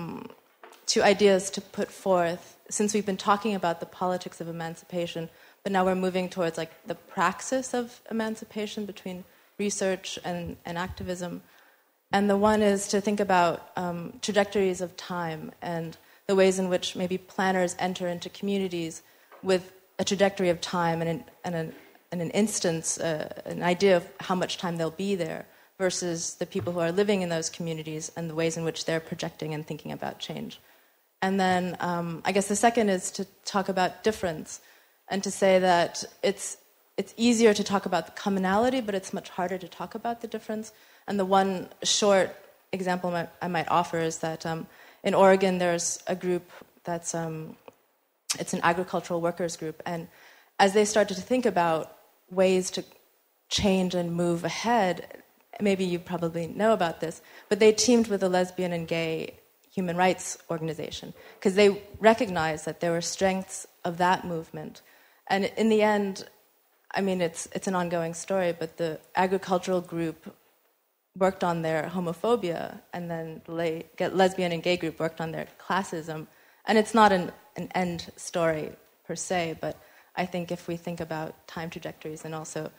[SPEAKER 14] ideas to put forth, since we've been talking about the politics of emancipation, but now we're moving towards the praxis of emancipation between research and activism. And the one is to think about trajectories of time and the ways in which maybe planners enter into communities with a trajectory of time and an instance, an idea of how much time they'll be there, versus the people who are living in those communities and the ways in which they're projecting and thinking about change. And then I guess the second is to talk about difference and to say that it's easier to talk about the commonality, but it's much harder to talk about the difference. And the one short example I might offer is that in Oregon there's a group that's it's an agricultural workers group, and as they started to think about ways to change and move ahead, maybe you probably know about this, but they teamed with a lesbian and gay human rights organization because they recognized that there were strengths of that movement. And in the end, I mean, it's an ongoing story, but the agricultural group worked on their homophobia, and then the lesbian and gay group worked on their classism. And it's not an end story per se, but I think if we think about time trajectories and also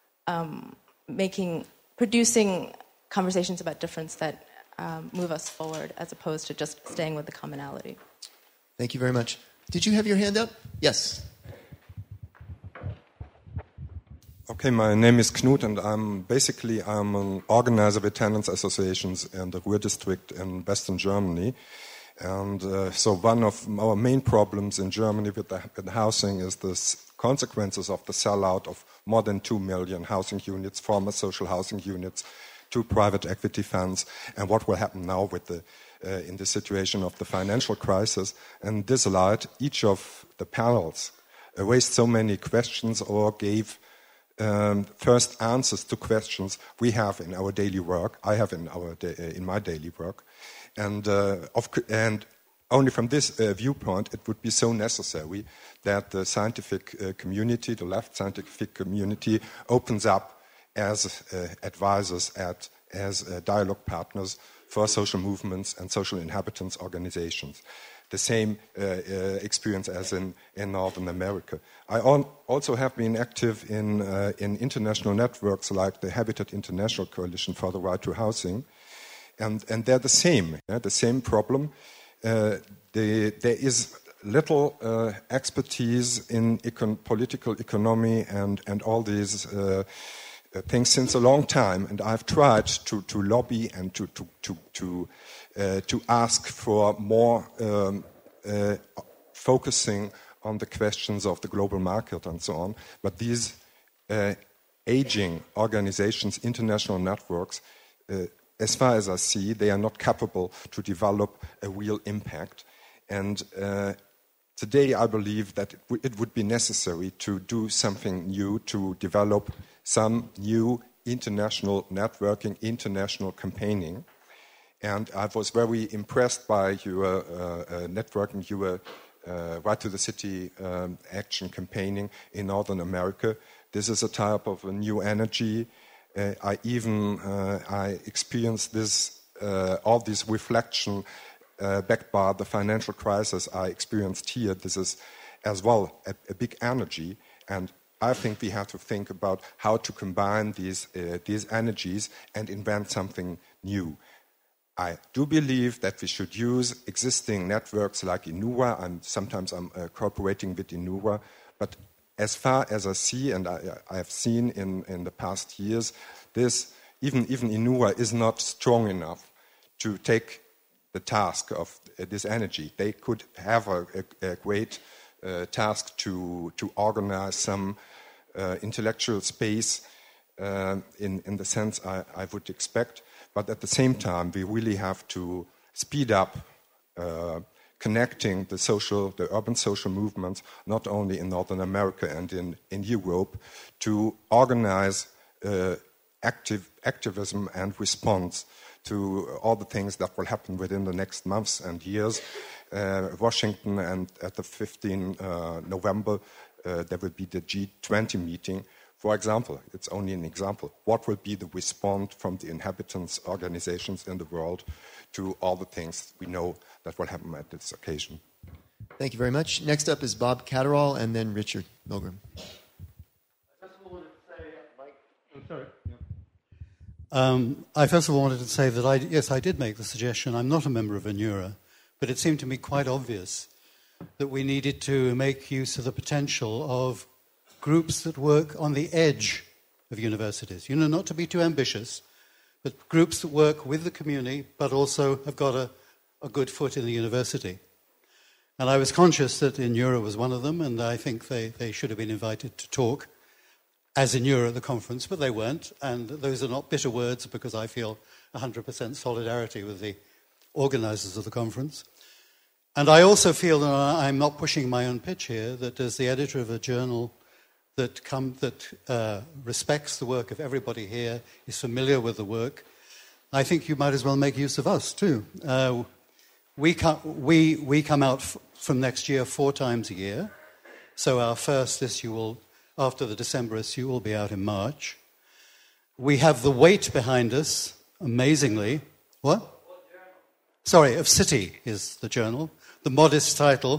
[SPEAKER 14] producing conversations about difference that move us forward as opposed to just staying with the commonality.
[SPEAKER 1] Thank you very much. Did you have your hand up? Yes.
[SPEAKER 15] Okay, my name is Knut, and I'm an organizer with tenants associations in the Ruhr district in Western Germany. And so one of our main problems in Germany with housing is the consequences of the sellout of more than 2 million housing units, former social housing units, to private equity funds, and what will happen now with in the situation of the financial crisis. And this light, each of the panels raised so many questions or gave first answers to questions we have in our daily work. I have in my daily work, and only from this viewpoint, it would be so necessary that the scientific community, the left scientific community, opens up as advisors, as dialogue partners for social movements and social inhabitants organizations. the same experience as in Northern America. I also have been active in international networks like the Habitat International Coalition for the Right to Housing, and they're the same problem. There is little expertise in political economy and all these things since a long time, and I've tried to lobby and to ask for more focusing on the questions of the global market and so on. But these aging organizations, international networks, as far as I see, they are not capable to develop a real impact. And today I believe that it would be necessary to do something new, to develop some new international networking, international campaigning. And I was very impressed by your networking, your Right to the City action campaigning in Northern America. This is a type of a new energy. I experienced this, all this reflection backed by the financial crisis I experienced here. This is as well a big energy, and I think we have to think about how to combine these energies and invent something new. I do believe that we should use existing networks like Inura. Sometimes I'm cooperating with Inura, but as far as I see, and I have seen in the past years, even Inura is not strong enough to take the task of this energy. They could have a great task to organize some intellectual space in the sense I would expect, but at the same time we really have to speed up connecting the urban social movements, not only in Northern America and in Europe, to organize activism and response to all the things that will happen within the next months and years. Washington, and at the 15 November, there will be the G20 meeting. For example, it's only an example. What will be the response from the inhabitants' organizations in the world to all the things we know that will happen at this occasion?
[SPEAKER 1] Thank you very much. Next up is Bob Catterall and then Richard Milgram.
[SPEAKER 16] I first of all wanted to say that I did make the suggestion. I'm not a member of Inura, but it seemed to me quite obvious that we needed to make use of the potential of groups that work on the edge of universities. Not to be too ambitious, but groups that work with the community, but also have got a good foot in the university. And I was conscious that Inura was one of them, and I think they should have been invited to talk as Inura at the conference, but they weren't. And those are not bitter words, because I feel 100% solidarity with the organizers of the conference. And I also feel that I'm not pushing my own pitch here, that as the editor of a journal that respects the work of everybody here, is familiar with the work, I think you might as well make use of us too. We come out from next year 4 times a year. So our first issue after the December issue, will be out in March. We have The Weight behind us, amazingly. What? Sorry, of City is the journal. The modest title.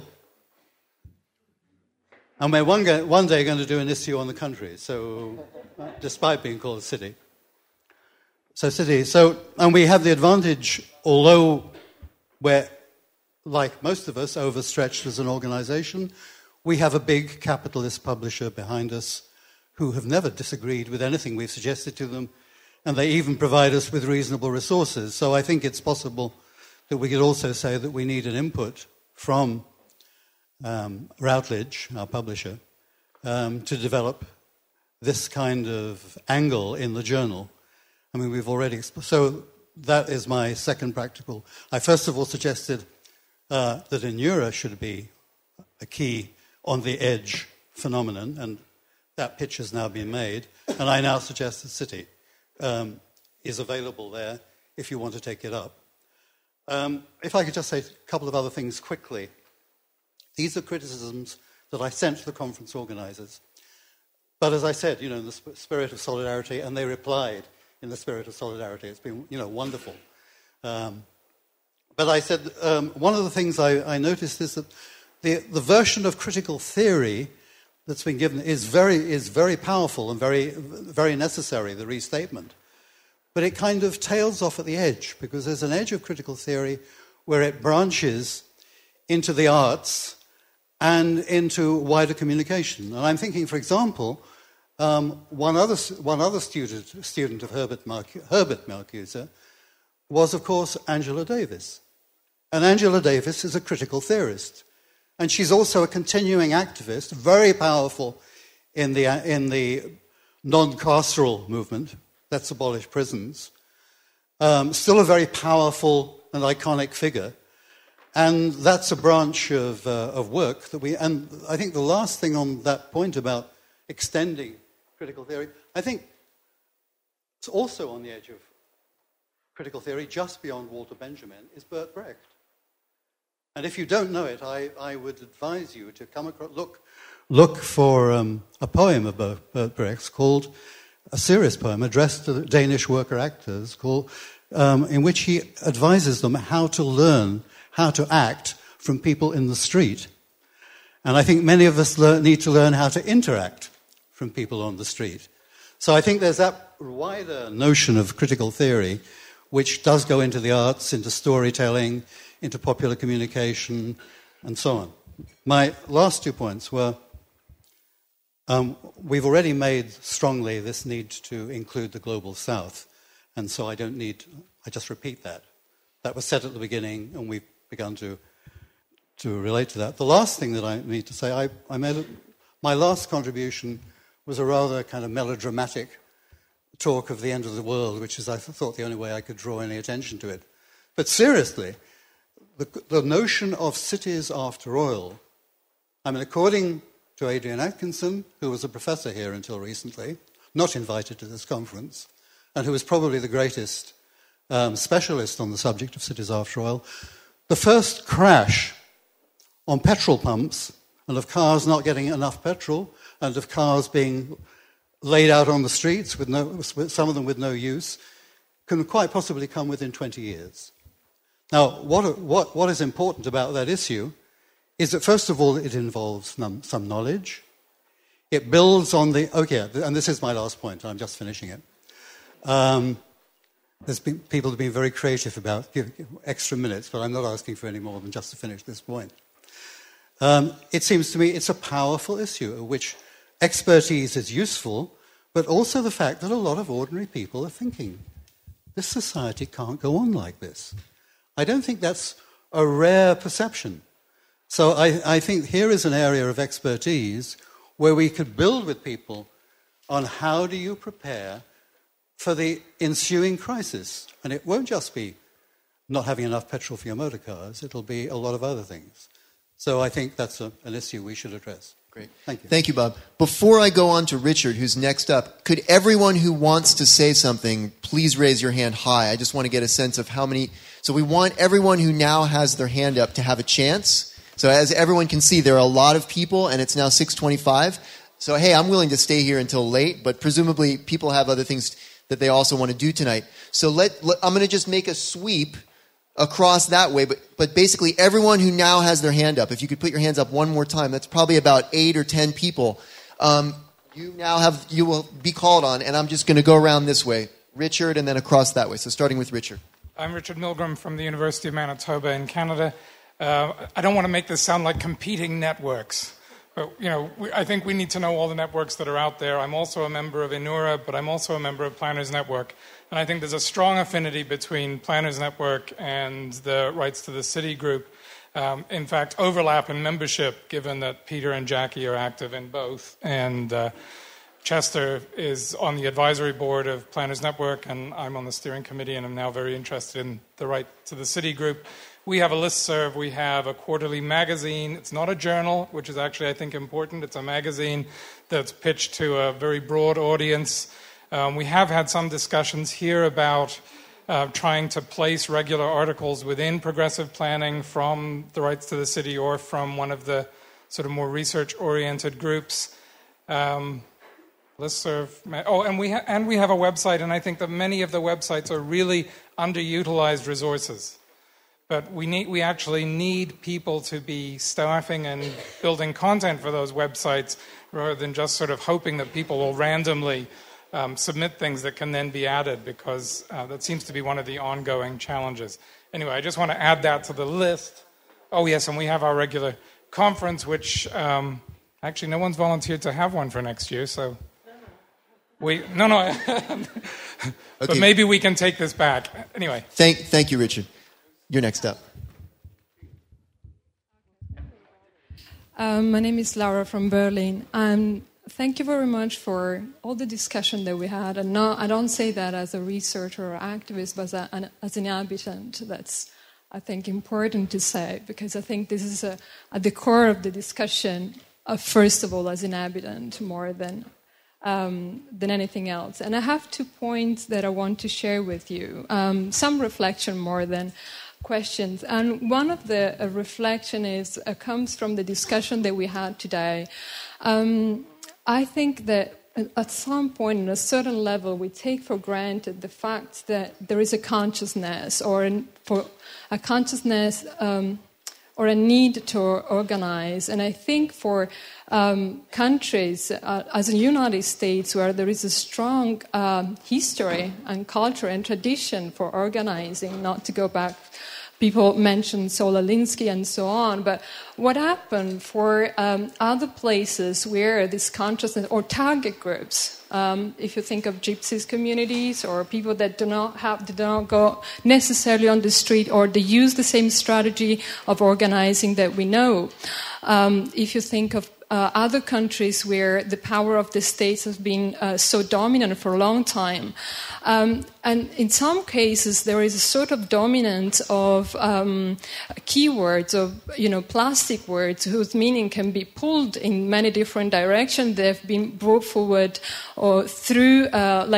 [SPEAKER 16] And we're one day going to do an issue on the country, so despite being called City. So City. And we have the advantage, although we're, like most of us, overstretched as an organization, we have a big capitalist publisher behind us who have never disagreed with anything we've suggested to them, and they even provide us with reasonable resources. So I think it's possible that we could also say that we need an input from Routledge, our publisher, to develop this kind of angle in the journal. I mean, we've already... So that is my second practical. I first of all suggested that Inura should be a key on the edge phenomenon, and that pitch has now been made. And I now suggest that City is available there if you want to take it up. If I could just say a couple of other things quickly. These are criticisms that I sent to the conference organizers. But as I said, in the spirit of solidarity, and they replied in the spirit of solidarity. It's been, wonderful. But I said one of the things I noticed is that the version of critical theory that's been given is very powerful and very necessary, the restatement. But it kind of tails off at the edge, because there's an edge of critical theory where it branches into the arts and into wider communication. And I'm thinking, for example, one other student of Herbert Marcuse was, of course, Angela Davis. And Angela Davis is a critical theorist. And she's also a continuing activist, very powerful in the non-carceral movement that's abolished prisons. Still a very powerful and iconic figure. And that's a branch of work that we... And I think the last thing on that point about extending critical theory, I think it's also on the edge of critical theory, just beyond Walter Benjamin, is Bert Brecht. And if you don't know it, I would advise you to come across, look for a poem of Bert Brecht's called, a serious poem addressed to the Danish worker actors, in which he advises them how to learn how to act from people in the street. And I think many of us need to learn how to interact from people on the street. So I think there's that wider notion of critical theory, which does go into the arts, into storytelling, into popular communication, and so on. My last 2 points were, we've already made strongly this need to include the Global South, and so I just repeat that. That was said at the beginning, and we've begun to relate to that. The last thing that I need to say, my last contribution was a rather kind of melodramatic talk of the end of the world, which is, I thought, the only way I could draw any attention to it. But seriously, the notion of cities after oil, I mean, according to Adrian Atkinson, who was a professor here until recently, not invited to this conference, and who was probably the greatest specialist on the subject of cities after oil, the first crash on petrol pumps and of cars not getting enough petrol and of cars being laid out on the streets, with some of them with no use, can quite possibly come within 20 years. Now, what is important about that issue is that, first of all, it involves some knowledge. It builds on and this is my last point, I'm just finishing it. People have been very creative about giving extra minutes, but I'm not asking for any more than just to finish this point. It seems to me it's a powerful issue of which expertise is useful, but also the fact that a lot of ordinary people are thinking, this society can't go on like this. I don't think that's a rare perception. So I think here is an area of expertise where we could build with people on how do you prepare for the ensuing crisis. And it won't just be not having enough petrol for your motor cars, it'll be a lot of other things. So I think that's an issue we should address.
[SPEAKER 1] Great.
[SPEAKER 16] Thank you.
[SPEAKER 1] Thank you, Bob. Before I go on to Richard, who's next up, could everyone who wants to say something please raise your hand high? I just want to get a sense of how many. So we want everyone who now has their hand up to have a chance. So as everyone can see, there are a lot of people, and it's now 6:25. So, hey, I'm willing to stay here until late, but presumably people have other things that they also want to do tonight. So I'm going to just make a sweep across that way, but basically everyone who now has their hand up, if you could put your hands up one more time, that's probably about 8 or 10 people. You will be called on, and I'm just going to go around this way. Richard, and then across that way. So starting with Richard.
[SPEAKER 17] I'm Richard Milgram from the University of Manitoba in Canada. I don't want to make this sound like competing networks. But, I think we need to know all the networks that are out there. I'm also a member of Inura, but I'm also a member of Planners Network. And I think there's a strong affinity between Planners Network and the Rights to the City group. In fact, overlap in membership, given that Peter and Jackie are active in both. And Chester is on the advisory board of Planners Network, and I'm on the steering committee, and I'm now very interested in the Right to the City group. We have a listserv. We have a quarterly magazine. It's not a journal, which is actually, I think, important. It's a magazine that's pitched to a very broad audience. We have had some discussions here about trying to place regular articles within progressive planning from the Rights to the City or from one of the sort of more research-oriented groups. Listserv. And we have a website, and I think that many of the websites are really underutilized resources. But we actually need people to be staffing and building content for those websites rather than just sort of hoping that people will randomly submit things that can then be added, because that seems to be one of the ongoing challenges. Anyway, I just want to add that to the list. Oh, yes, and we have our regular conference, which actually no one's volunteered to have one for next year, so... No. But maybe we can take this back. Anyway.
[SPEAKER 1] Thank you, Richard. You're next up.
[SPEAKER 18] My name is Laura from Berlin. Thank you very much for all the discussion that we had. And no, I don't say that as a researcher or activist, but as an inhabitant. That's, I think, important to say, because I think this is at the core of the discussion, first of all, as an inhabitant, more than anything else. And I have 2 points that I want to share with you. Some reflection more than questions. And one of the reflection comes from the discussion that we had today. I think that at some point, in a certain level, we take for granted the fact that there is a consciousness or a consciousness or a need to organize. And I think for countries, as the United States, where there is a strong history and culture and tradition for organizing, not to go back, people mentioned Saul Alinsky and so on, but what happened for other places where this consciousness, or target groups, if you think of gypsies communities or people that do not go necessarily on the street, or they use the same strategy of organizing that we know. If you think of other countries where the power of the states has been so dominant for a long time. And in some cases, there is a sort of dominance of keywords, of plastic words, whose meaning can be pulled in many different directions. They've been brought forward or through,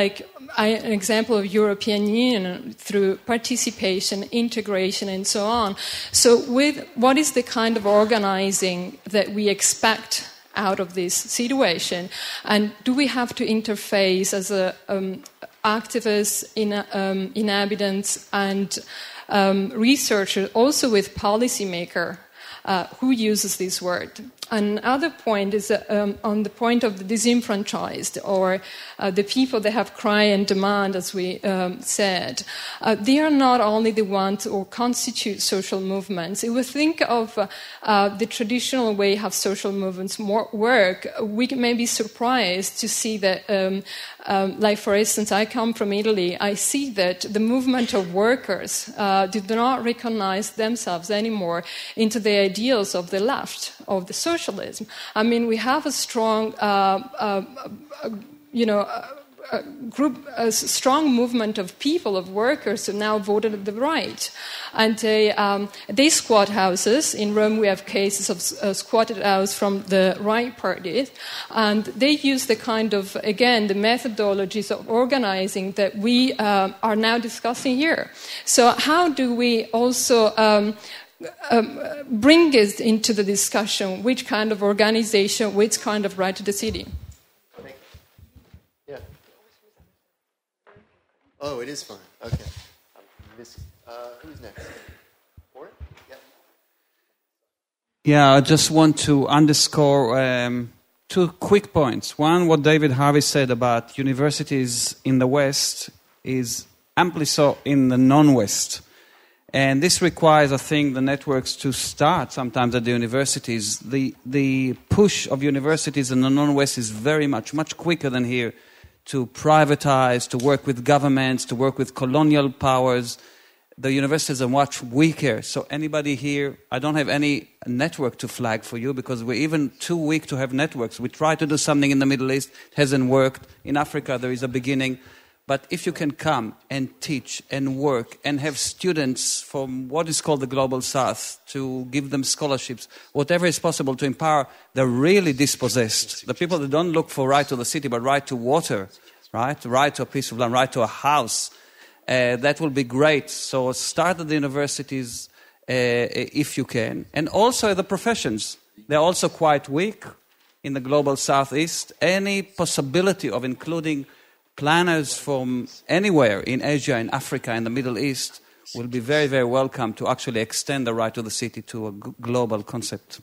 [SPEAKER 18] an example of European Union, through participation, integration, and so on. So what is the kind of organizing that we expect out of this situation? And do we have to interface as activists, inhabitants, and researchers, also with policymakers who uses this word? Another point is on the point of the disenfranchised, or the people that have cry and demand, as we said. They are not only the ones who constitute social movements. If we think of the traditional way how social movements work, we may be surprised to see that, like for instance, I come from Italy, I see that the movement of workers do not recognize themselves anymore into the ideals of the left, of the socialism. I mean, we have a strong, a strong movement of people, of workers who now voted at the right. And they squat houses. In Rome, we have cases of squatted house from the right party. And they use the kind of, again, the methodologies of organizing that we are now discussing here. So how do we also bring it into the discussion, which kind of organization, which kind of right to the city?
[SPEAKER 1] Yeah. Oh, it is fine. Okay. Who's next? Or?
[SPEAKER 19] Yeah, I just want to underscore 2 quick points. One, what David Harvey said about universities in the West is amply so in the non-West. And this requires, I think, the networks to start sometimes at the universities. The push of universities in the non-West is very much quicker than here to privatize, to work with governments, to work with colonial powers. The universities are much weaker. So anybody here, I don't have any network to flag for you because we're even too weak to have networks. We try to do something in the Middle East, it hasn't worked. In Africa, there is a beginning. But if you can come and teach and work and have students from what is called the Global South to give them scholarships, whatever is possible to empower the really dispossessed, the people that don't look for right to the city but right to water, right to a piece of land, right to a house, that will be great. So start at the universities if you can. And also the professions. They're also quite weak in the Global Southeast. Any possibility of including planners from anywhere in Asia, in Africa, in the Middle East will be very, very welcome to actually extend the right to the city to a global concept.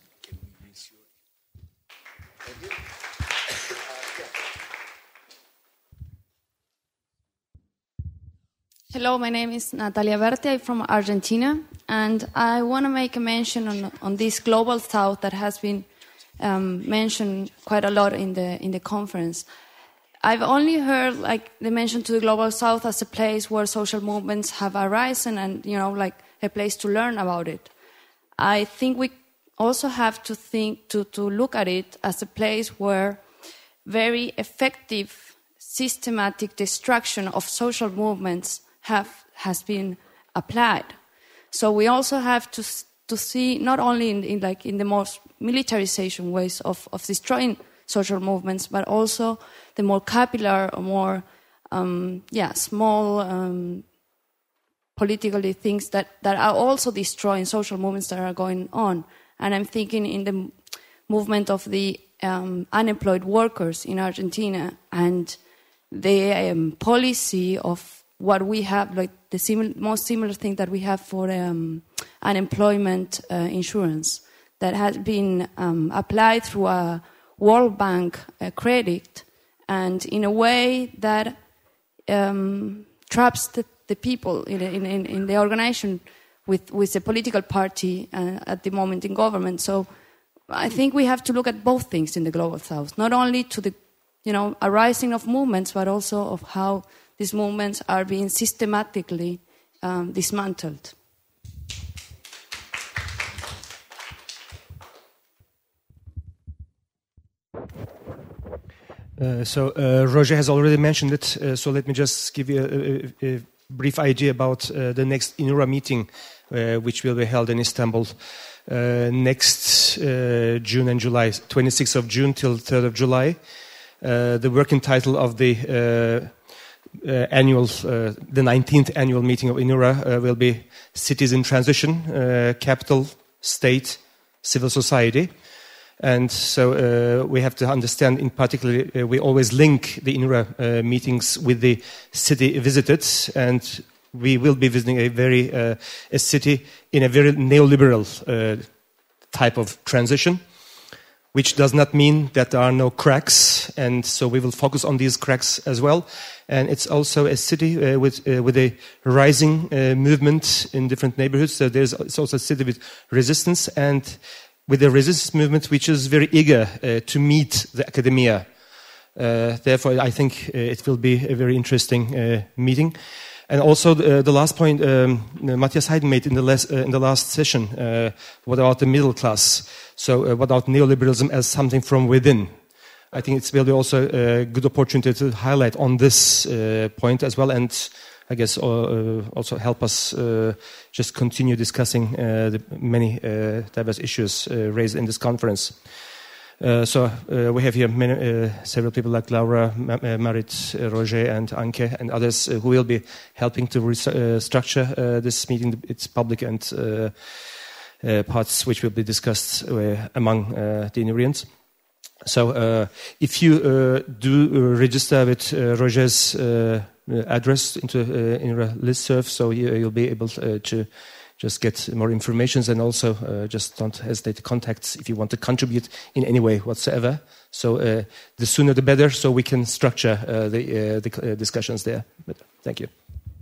[SPEAKER 20] Hello, my name is Natalia Berti. I'm from Argentina, and I want to make a mention on this global south that has been mentioned quite a lot in the conference. I've only heard the mention to the global south as a place where social movements have arisen, and a place to learn about it. I think we also have to look at it as a place where very effective, systematic destruction of social movements has been applied. So we also have to see not only in the most militarization ways of destroying social movements, but also the more capillary or more small politically things that are also destroying social movements that are going on. And I'm thinking in the movement of the unemployed workers in Argentina and the policy of what we have, the most similar thing that we have for unemployment insurance that has been applied through a World Bank credit, and in a way that traps the people in the organization with the political party at the moment in government. So I think we have to look at both things in the global south, not only to the arising of movements, but also of how these movements are being systematically dismantled.
[SPEAKER 21] Roger has already mentioned it, so let me just give you a brief idea about the next INURA meeting, which will be held in Istanbul next June and July, 26th of June till 3rd of July. The working title of the the 19th annual meeting of INURA will be Cities in Transition, Capital, State, Civil Society. And so we have to understand, in particular, we always link the INURA meetings with the city visited, and we will be visiting a city in a very neoliberal type of transition, which does not mean that there are no cracks, and so we will focus on these cracks as well. And it's also a city with a rising movement in different neighborhoods. So it's also a city with resistance, and with a resistance movement which is very eager to meet the academia. Therefore, I think it will be a very interesting meeting. And also the last point Matthias Heiden made in the last session, what about the middle class? So what about neoliberalism as something from within? I think it will be also a good opportunity to highlight on this point as well, and I guess also help us just continue discussing the many diverse issues raised in this conference. So we have here several people like Laura, Marit, Roger, and Anke, and others who will be helping to structure this meeting. It's public and parts which will be discussed among the INURians. So if you do register with Roger's address into INURA listserv, so you'll be able to just get more information, and also just don't hesitate to contact if you want to contribute in any way whatsoever. So the sooner the better, so we can structure the discussions there. But thank you.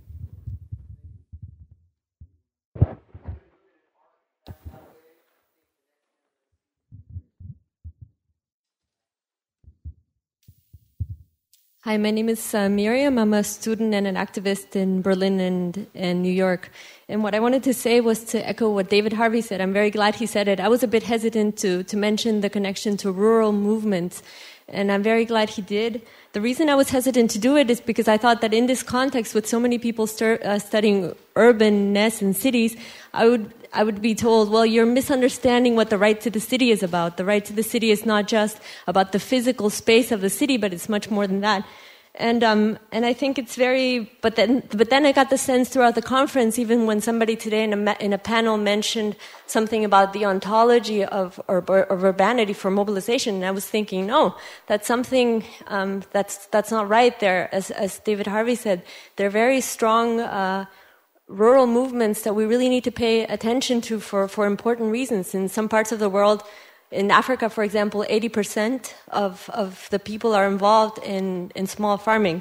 [SPEAKER 22] Hi, my name is Miriam. I'm a student and an activist in Berlin and New York. And what I wanted to say was to echo what David Harvey said. I'm very glad he said it. I was a bit hesitant to mention the connection to rural movements, and I'm very glad he did. The reason I was hesitant to do it is because I thought that in this context, with so many people studying urbanness and cities, I would be told, well, you're misunderstanding what the right to the city is about. The right to the city is not just about the physical space of the city, but it's much more than that. And I think it's very, but then I got the sense throughout the conference, even when somebody today in a panel mentioned something about the ontology of urbanity for mobilization, and I was thinking, no, that's something that's not right there. As David Harvey said, there are very strong rural movements that we really need to pay attention to for important reasons. In some parts of the world, in Africa, for example, 80% of the people are involved in small farming.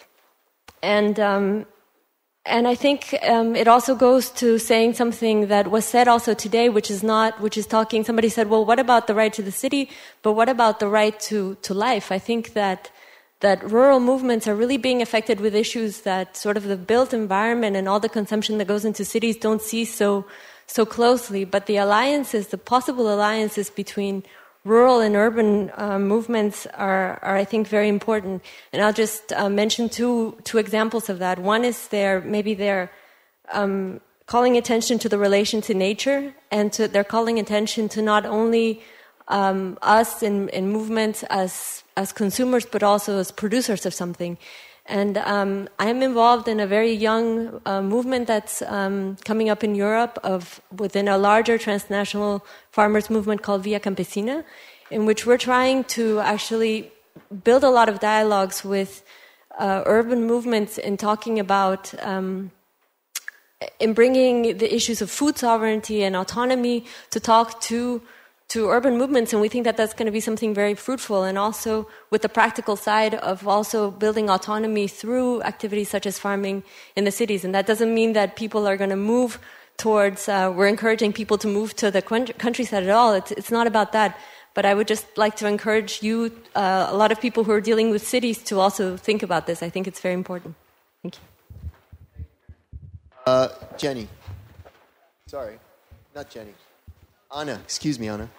[SPEAKER 22] And I think it also goes to saying something that was said also today, which is talking, somebody said, well, what about the right to the city? But what about the right to life? I think that rural movements are really being affected with issues that sort of the built environment and all the consumption that goes into cities don't see so closely. But the possible alliances between rural and urban movements are, I think, very important. And I'll just mention two examples of that. One is they're calling attention to the relation to nature, and they're calling attention to not only us in movements as consumers, but also as producers of something. And I'm involved in a very young movement that's coming up in Europe within a larger transnational farmers movement called Via Campesina, in which we're trying to actually build a lot of dialogues with urban movements in talking about, in bringing the issues of food sovereignty and autonomy to talk to urban movements, and we think that that's going to be something very fruitful, and also with the practical side of also building autonomy through activities such as farming in the cities. And that doesn't mean that people are going to move towards, we're encouraging people to move to the countryside at all. It's not about that. But I would just like to encourage you, a lot of people who are dealing with cities, to also think about this. I think it's very important. Thank you.
[SPEAKER 1] Jenny. Sorry, not Jenny. Anna. Excuse me, Anna.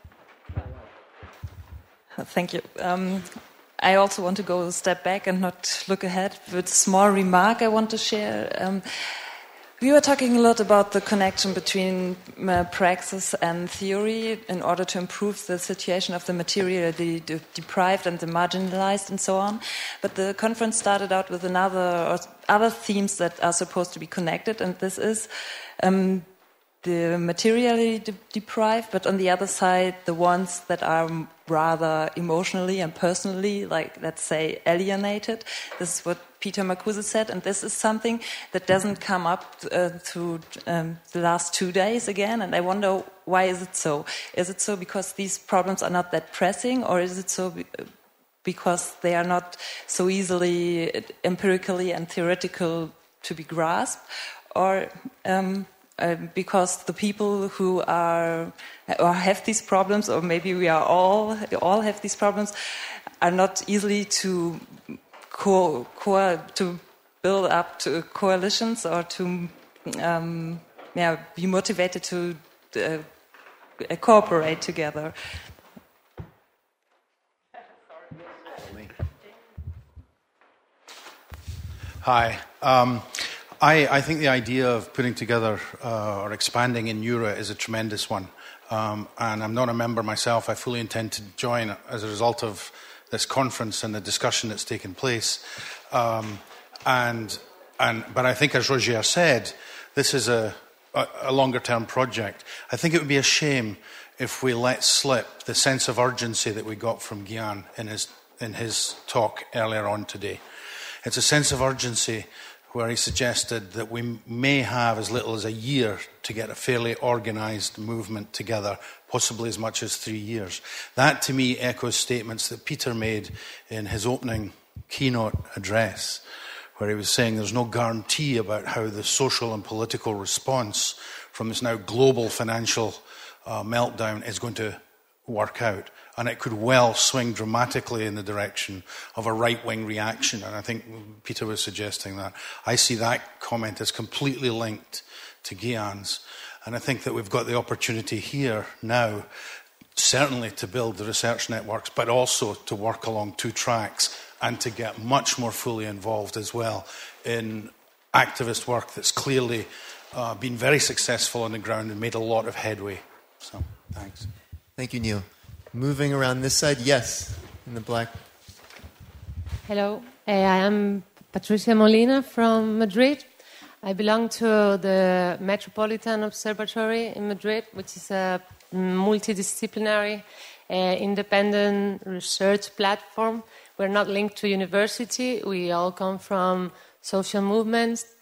[SPEAKER 2] Thank you. I also want to go a step back and not look ahead. With a small remark I want to share. We were talking a lot about the connection between praxis and theory in order to improve the situation of the materially deprived and the marginalized and so on. But the conference started out with other themes that are supposed to be connected, and this is the materially deprived, but on the other side, the ones that are rather emotionally and personally, like, let's say, alienated. This is what Peter Marcuse said, and this is something that doesn't come up through the last 2 days again, and I wonder, why is it so? Is it so because these problems are not that pressing, or is it so because they are not so easily empirically and theoretical to be grasped, or because the people who are or have these problems, or maybe we are all have these problems, are not easily to build up to coalitions or to be motivated to cooperate together.
[SPEAKER 4] Hi. I think the idea of putting together or expanding in Nura is a tremendous one. And I'm not a member myself. I fully intend to join as a result of this conference and the discussion that's taken place. But I think, as Roger said, this is a longer-term project. I think it would be a shame if we let slip the sense of urgency that we got from Gian in his talk earlier on today. It's a sense of urgency where he suggested that we may have as little as a year to get a fairly organised movement together, possibly as much as 3 years. That, to me, echoes statements that Peter made in his opening keynote address, where he was saying there's no guarantee about how the social and political response from this now global financial meltdown is going to work out. And it could well swing dramatically in the direction of a right-wing reaction. And I think Peter was suggesting that. I see that comment as completely linked to Gian's. And I think that we've got the opportunity here now, certainly to build the research networks, but also to work along 2 tracks and to get much more fully involved as well in activist work that's clearly been very successful on the ground and made a lot of headway. So, thanks.
[SPEAKER 1] Thank you, Neil. Moving around this side, yes, in the black.
[SPEAKER 23] Hello, I am Patricia Molina from Madrid. I belong to the Metropolitan Observatory in Madrid, which is a multidisciplinary, independent research platform. We're not linked to university. We all come from social movements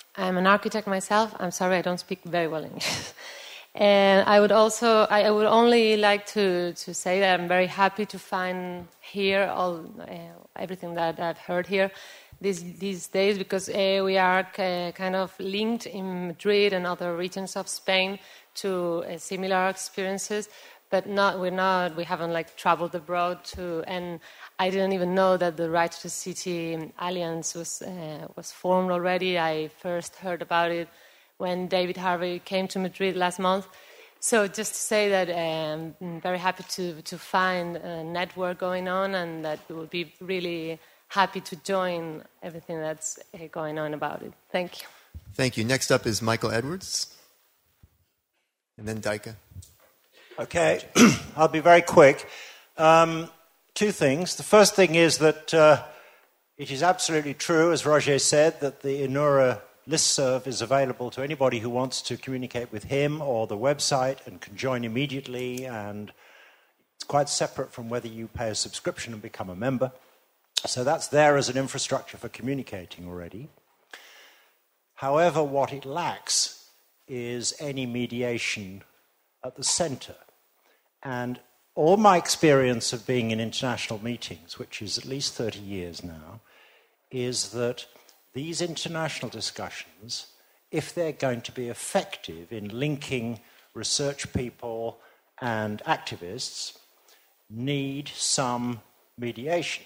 [SPEAKER 23] I'm an architect myself. I'm sorry, I don't speak very well English. And I would only like to say that I'm very happy to find here everything that I've heard here these days, because we are kind of linked in Madrid and other regions of Spain to similar experiences, but we haven't traveled abroad and I didn't even know that the Right to the City Alliance was formed already. I first heard about it when David Harvey came to Madrid last month. So just to say that I'm very happy to find a network going on, and that we will be really happy to join everything that's going on about it. Thank you.
[SPEAKER 1] Thank you. Next up is Michael Edwards, and then Daika.
[SPEAKER 6] Okay, I'll be very quick. Two things. The first thing is that it is absolutely true, as Roger said, that the Inura listserv is available to anybody who wants to communicate with him or the website and can join immediately, and it's quite separate from whether you pay a subscription and become a member. So that's there as an infrastructure for communicating already. However, what it lacks is any mediation at the center. And all my experience of being in international meetings, which is at least 30 years now, is that these international discussions, if they're going to be effective in linking research people and activists, need some mediation.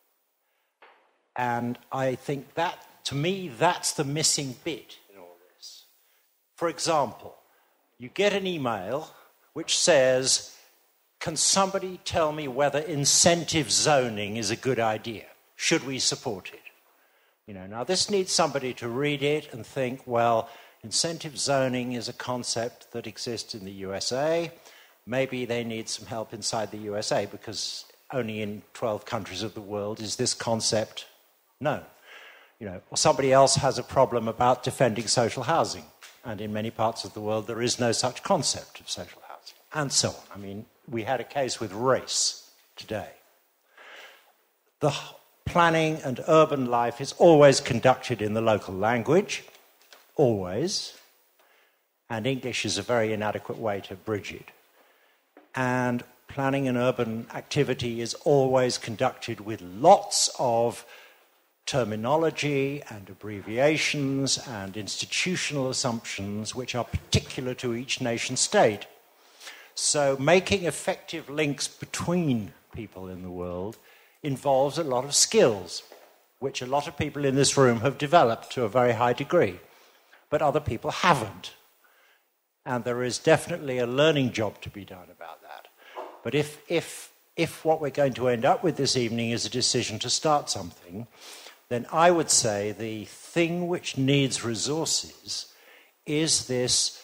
[SPEAKER 6] And I think that, to me, that's the missing bit in all this. For example, you get an email which says, can somebody tell me whether incentive zoning is a good idea? Should we support it? Now this needs somebody to read it and think, well, incentive zoning is a concept that exists in the USA. Maybe they need some help inside the USA, because only in 12 countries of the world is this concept known. Or somebody else has a problem about defending social housing, and in many parts of the world there is no such concept of social housing, and so on. We had a case with race today. The planning and urban life is always conducted in the local language, always, and English is a very inadequate way to bridge it. And planning and urban activity is always conducted with lots of terminology and abbreviations and institutional assumptions which are particular to each nation state. So making effective links between people in the world involves a lot of skills, which a lot of people in this room have developed to a very high degree, but other people haven't. And there is definitely a learning job to be done about that. But if what we're going to end up with this evening is a decision to start something, then I would say the thing which needs resources is this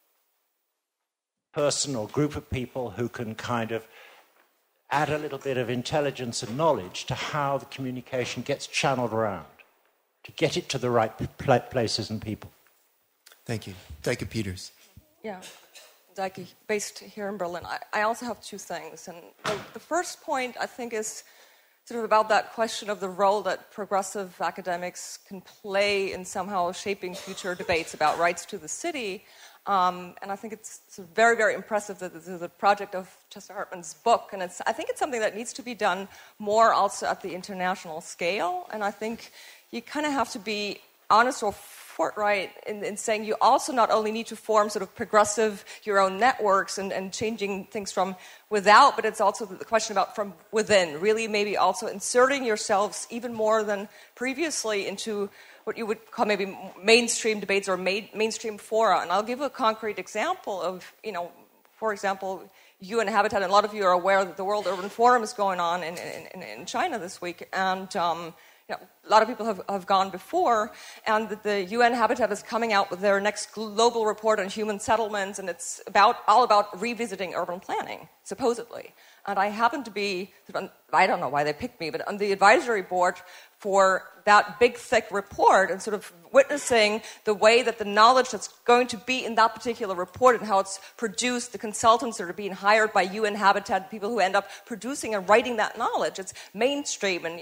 [SPEAKER 6] person or group of people who can kind of add a little bit of intelligence and knowledge to how the communication gets channeled around, to get it to the right places and people.
[SPEAKER 1] Thank you. Daika Peters.
[SPEAKER 7] Yeah, Daika, based here in Berlin. I also have two things. And the first point, I think, is sort of about that question of the role that progressive academics can play in somehow shaping future debates about rights to the city. And I think it's very, very impressive that this is a project of Chester Hartman's book. And I think it's something that needs to be done more also at the international scale. And I think you kind of have to be honest or forthright in saying you also not only need to form sort of progressive, your own networks and changing things from without, but it's also the question about from within, really maybe also inserting yourselves even more than previously into what you would call maybe mainstream debates or mainstream fora. And I'll give a concrete example of, for example, UN Habitat, and a lot of you are aware that the World Urban Forum is going on in China this week, and a lot of people have gone before, and the UN Habitat is coming out with their next global report on human settlements, and it's all about revisiting urban planning, supposedly. And I happen to be, I don't know why they picked me, but on the advisory board for that big, thick report, and sort of witnessing the way that the knowledge that's going to be in that particular report and how it's produced, the consultants that are being hired by UN Habitat, people who end up producing and writing that knowledge. It's mainstream, and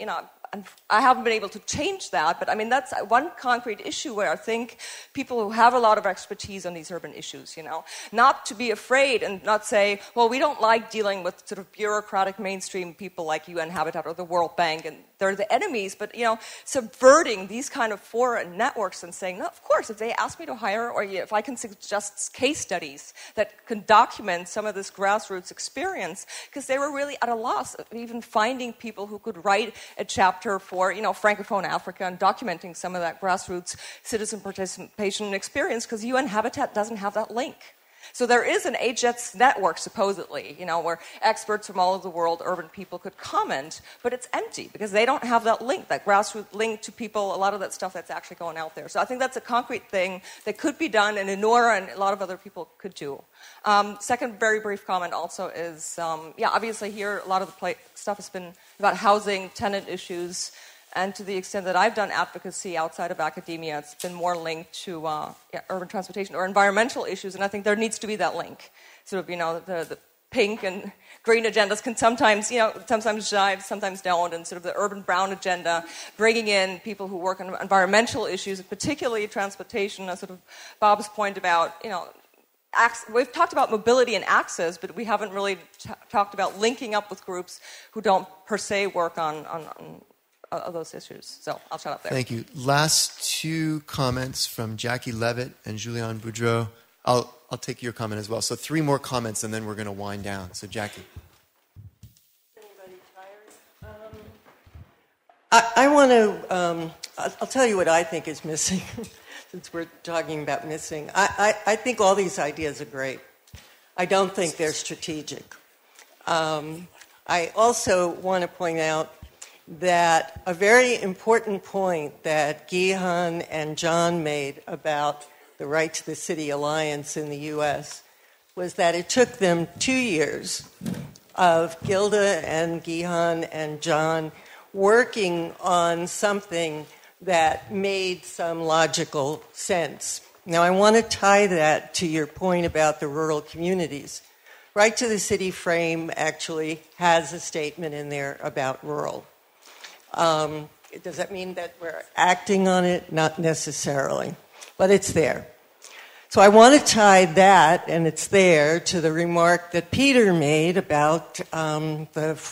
[SPEAKER 7] and I haven't been able to change that, but I mean, that's one concrete issue where I think people who have a lot of expertise on these urban issues, not to be afraid and not say, well, we don't like dealing with sort of bureaucratic mainstream people like UN Habitat or the World Bank, and they're the enemies, but, subverting these kind of foreign networks and saying, no, of course, if they ask me to hire, or if I can suggest case studies that can document some of this grassroots experience, because they were really at a loss of even finding people who could write a chapter for, Francophone Africa and documenting some of that grassroots citizen participation experience, because UN Habitat doesn't have that link. So there is an HETS network, supposedly, where experts from all over the world, urban people, could comment, but it's empty because they don't have that link, that grassroots link to people, a lot of that stuff that's actually going out there. So I think that's a concrete thing that could be done, and Enura and a lot of other people could do. Second very brief comment also is, obviously here a lot of the stuff has been about housing, tenant issues, and to the extent that I've done advocacy outside of academia, it's been more linked to urban transportation or environmental issues, and I think there needs to be that link. Sort of, the pink and green agendas can sometimes jive, sometimes don't, and sort of the urban brown agenda, bringing in people who work on environmental issues, particularly transportation, as sort of Bob's point about, we've talked about mobility and access, but we haven't really talked about linking up with groups who don't per se work on those issues. So I'll shut up there.
[SPEAKER 1] Thank you. Last two comments from Jackie Levitt and Julian Boudreau. I'll take your comment as well. So 3 more comments, and then we're going to wind down. So Jackie.
[SPEAKER 5] Anybody tired? I want to, I'll tell you what I think is missing, since we're talking about missing. I think all these ideas are great. I don't think they're strategic. I also want to point out that a very important point that Gihan and John made about the Right to the City Alliance in the U.S. was that it took them 2 years of Gilda and Gihan and John working on something that made some logical sense. Now, I want to tie that to your point about the rural communities. Right to the City frame actually has a statement in there about rural. Does that mean that we're acting on it? Not necessarily, but it's there. So I want to tie that, and it's there, to the remark that Peter made about the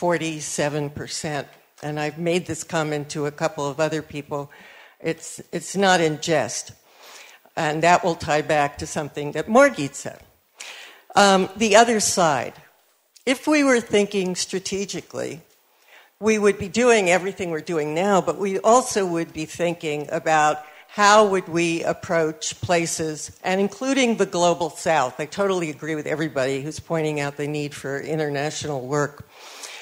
[SPEAKER 5] 47%. And I've made this comment to a couple of other people. It's not in jest. And that will tie back to something that Margit said. The other side. If we were thinking strategically, we would be doing everything we're doing now, but we also would be thinking about how would we approach places, and including the global south. I totally agree with everybody who's pointing out the need for international work.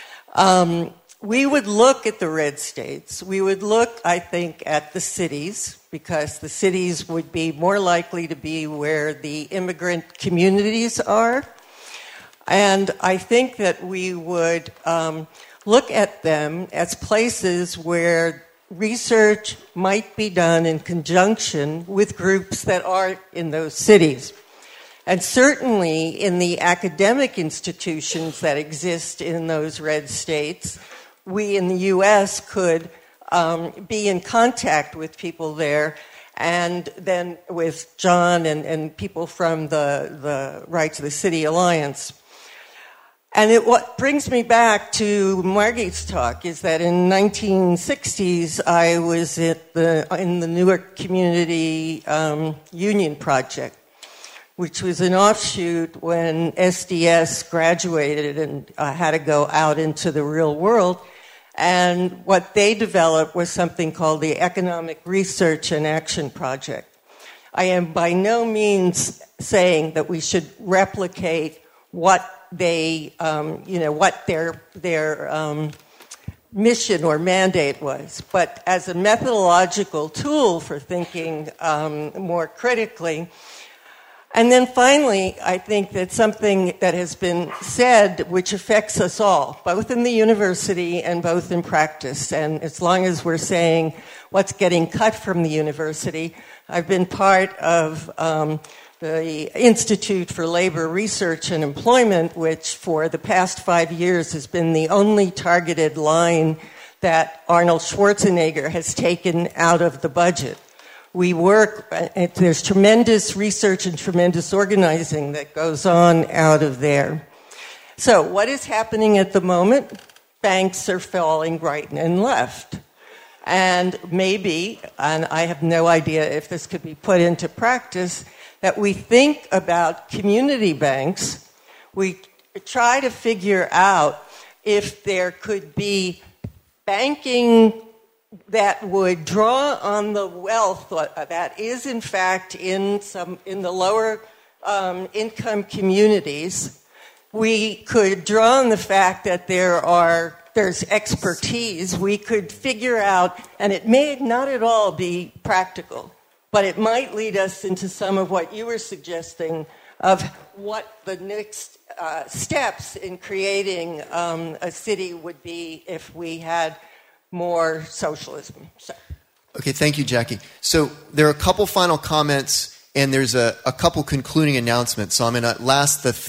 [SPEAKER 5] We would look at the red states. We would look, I think, at the cities, because the cities would be more likely to be where the immigrant communities are. And I think that we would look at them as places where research might be done in conjunction with groups that are in those cities. And certainly in the academic institutions that exist in those red states, we in the U.S. could be in contact with people there, and then with John and people from the Right to the City Alliance. And what brings me back to Margit's talk is that in 1960s, I was in the Newark Community Union Project, which was an offshoot when SDS graduated and had to go out into the real world. And what they developed was something called the Economic Research and Action Project. I am by no means saying that we should replicate what they, what their mission or mandate was. But as a methodological tool for thinking more critically. And then finally, I think that something that has been said, which affects us all, both in the university and both in practice. And as long as we're saying what's getting cut from the university, I've been part of the Institute for Labor Research and Employment, which for the past 5 years has been the only targeted line that Arnold Schwarzenegger has taken out of the budget. We work, there's tremendous research and tremendous organizing that goes on out of there. So what is happening at the moment? Banks are falling right and left. And maybe, and I have no idea if this could be put into practice, that we think about community banks. We try to figure out if there could be banking that would draw on the wealth that is in fact in the lower income communities. We could draw on the fact that there's expertise. We could figure out, and it may not at all be practical, but it might lead us into some of what you were suggesting of what the next steps in creating a city would be if we had more socialism. So.
[SPEAKER 1] Okay, thank you, Jackie. So there are a couple final comments, and there's a couple concluding announcements. So I'm going to ask the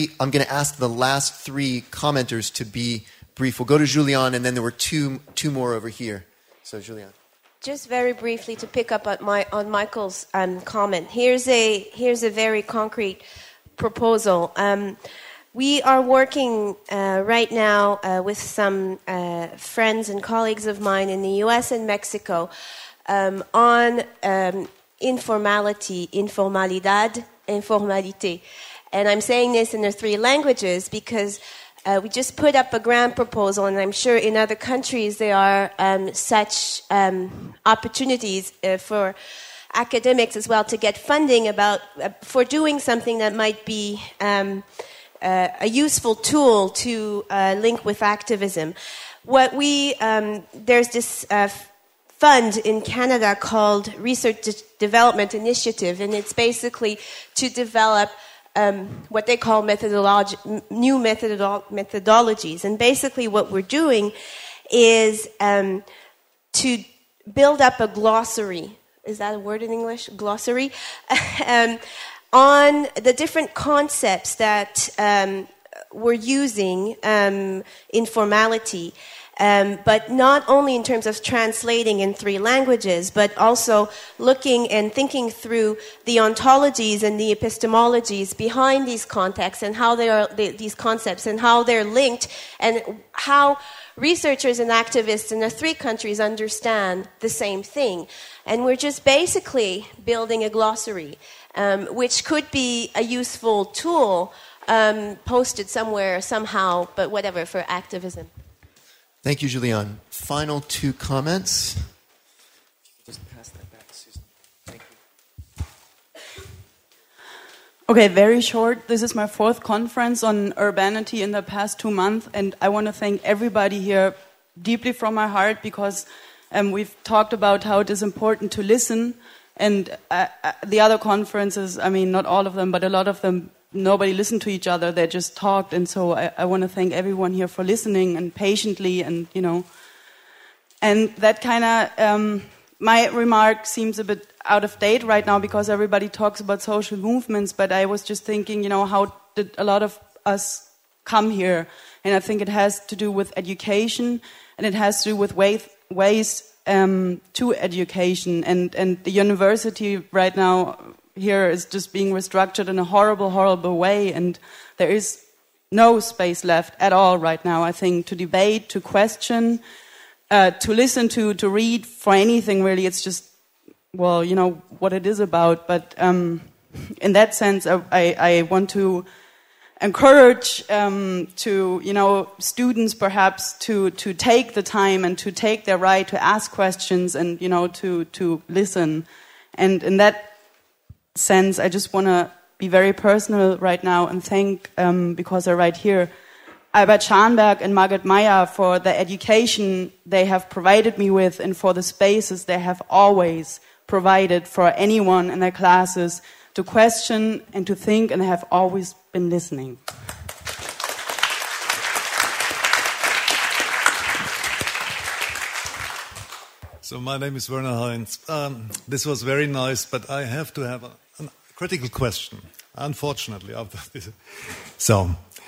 [SPEAKER 1] last three commenters to be brief. We'll go to Julian, and then there were two more over here. So Julian.
[SPEAKER 8] Just very briefly to pick up on Michael's comment. Here's a very concrete proposal. We are working right now with some friends and colleagues of mine in the U.S. and Mexico on informality, informalidad, informalite. And I'm saying this in the three languages because we just put up a grant proposal, and I'm sure in other countries there are such opportunities for academics as well to get funding for doing something that might be a useful tool to link with activism. There's this fund in Canada called Research Development Initiative, and it's basically to develop what they call new methodologies. And basically what we're doing is to build up a glossary. Is that a word in English? Glossary? On the different concepts that we're using, informality, but not only in terms of translating in three languages, but also looking and thinking through the ontologies and the epistemologies behind these contexts and how these concepts and how they're linked, and how researchers and activists in the three countries understand the same thing. And we're just basically building a glossary, which could be a useful tool posted somewhere, somehow, but whatever, for activism.
[SPEAKER 1] Thank you, Julian. Final two comments. Just pass that back, Susan. Thank you.
[SPEAKER 9] Okay, very short. This is my fourth conference on urbanity in the past 2 months, and I want to thank everybody here deeply from my heart, because we've talked about how it is important to listen, and the other conferences, I mean, not all of them, but a lot of them, nobody listened to each other, they just talked, and so I want to thank everyone here for listening and patiently, and and that kind of, my remark seems a bit out of date right now because everybody talks about social movements, but I was just thinking, how did a lot of us come here? And I think it has to do with education, and it has to do with ways to education, and the university right now here is just being restructured in a horrible, horrible way, and there is no space left at all right now, I think, to debate, to question, to listen to read, for anything really. It's just, well, what it is about. But in that sense, I want to encourage students perhaps to take the time and to take their right to ask questions and, to listen. And in that sense, I just want to be very personal right now and thank, because they're right here, Albert Scharnberg and Margaret Meyer for the education they have provided me with and for the spaces they have always provided for anyone in their classes to question and to think, and they have always been listening.
[SPEAKER 10] So my name is Werner Heinz. This was very nice, but I have to have a critical question, unfortunately. So,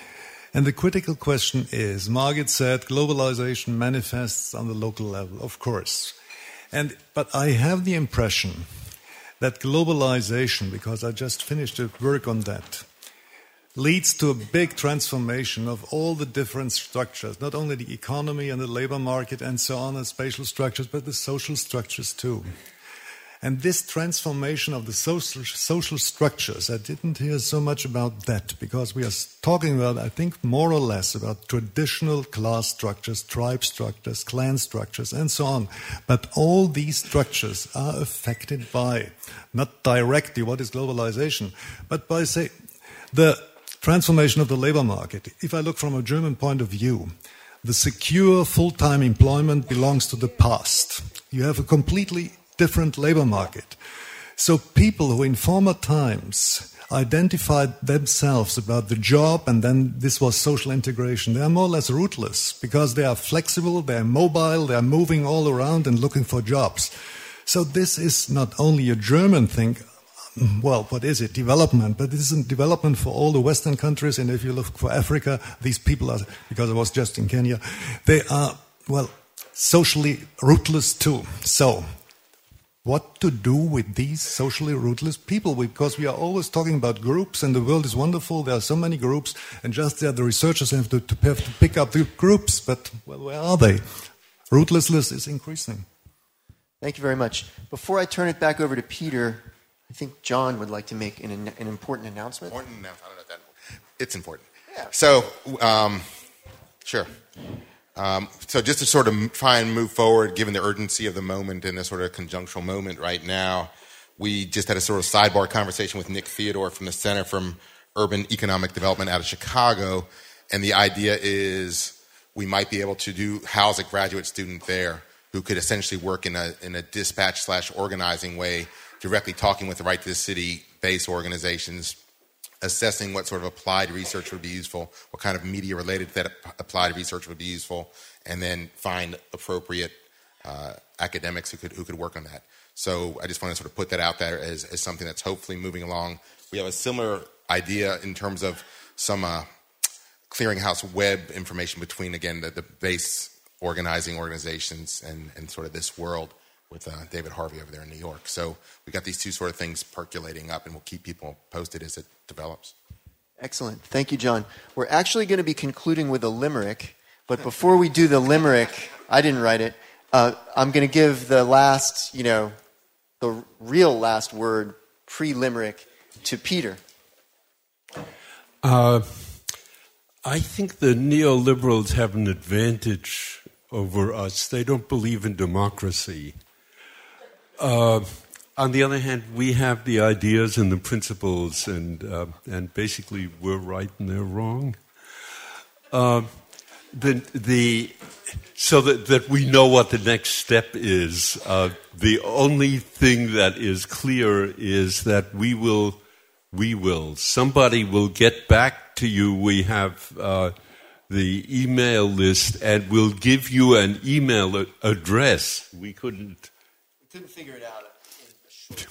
[SPEAKER 10] And the critical question is, Margit said globalization manifests on the local level, of course. But I have the impression that globalization, because I just finished a work on that, leads to a big transformation of all the different structures, not only the economy and the labor market and so on, and spatial structures, but the social structures too. And this transformation of the social structures, I didn't hear so much about that, because we are talking about, I think, more or less about traditional class structures, tribe structures, clan structures, and so on. But all these structures are affected by, not directly what is globalization, but by, say, the transformation of the labor market. If I look from a German point of view, the secure full-time employment belongs to the past. You have a completely different labor market. So people who in former times identified themselves about the job, and then this was social integration, they are more or less rootless because they are flexible, they are mobile, they are moving all around and looking for jobs. So this is not only a German thing, well, what is it? Development. But this isn't development for all the Western countries. And if you look for Africa, these people are, because I was just in Kenya, they are, well, socially rootless too. So what to do with these socially rootless people? Because we are always talking about groups, and the world is wonderful. There are so many groups, and just there the researchers have to pick up the groups. But, well, where are they? Rootlessness is increasing.
[SPEAKER 1] Thank you very much. Before I turn it back over to Peter, I think John would like to make an important announcement.
[SPEAKER 3] Important announcement. I don't know that. It's important. Yeah. So, sure. So just to sort of try and move forward, given the urgency of the moment and the sort of conjunctural moment right now, we just had a sort of sidebar conversation with Nick Theodore from the Center for Urban Economic Development out of Chicago, and the idea is we might be able to house a graduate student there who could essentially work in a dispatch/organizing way, directly talking with the Right to the City base organizations, assessing what sort of applied research would be useful, what kind of media-related applied research would be useful, and then find appropriate academics who could work on that. So I just want to sort of put that out there as something that's hopefully moving along. We have a similar idea in terms of some clearinghouse web information between, again, the base organizing organizations and sort of this world with David Harvey over there in New York. So we got these two sort of things percolating up, and we'll keep people posted as it develops.
[SPEAKER 1] Excellent. Thank you, John. We're actually going to be concluding with a limerick, but before we do the limerick, I didn't write it, I'm going to give the last, the real last word, pre-limerick, to Peter.
[SPEAKER 11] I think the neoliberals have an advantage over us. They don't believe in democracy. On the other hand, we have the ideas and the principles, and basically we're right and they're wrong. So that we know what the next step is. The only thing that is clear is that we will. Somebody will get back to you. We have the email list, and we'll give you an email address. We couldn't
[SPEAKER 1] figure it out in a short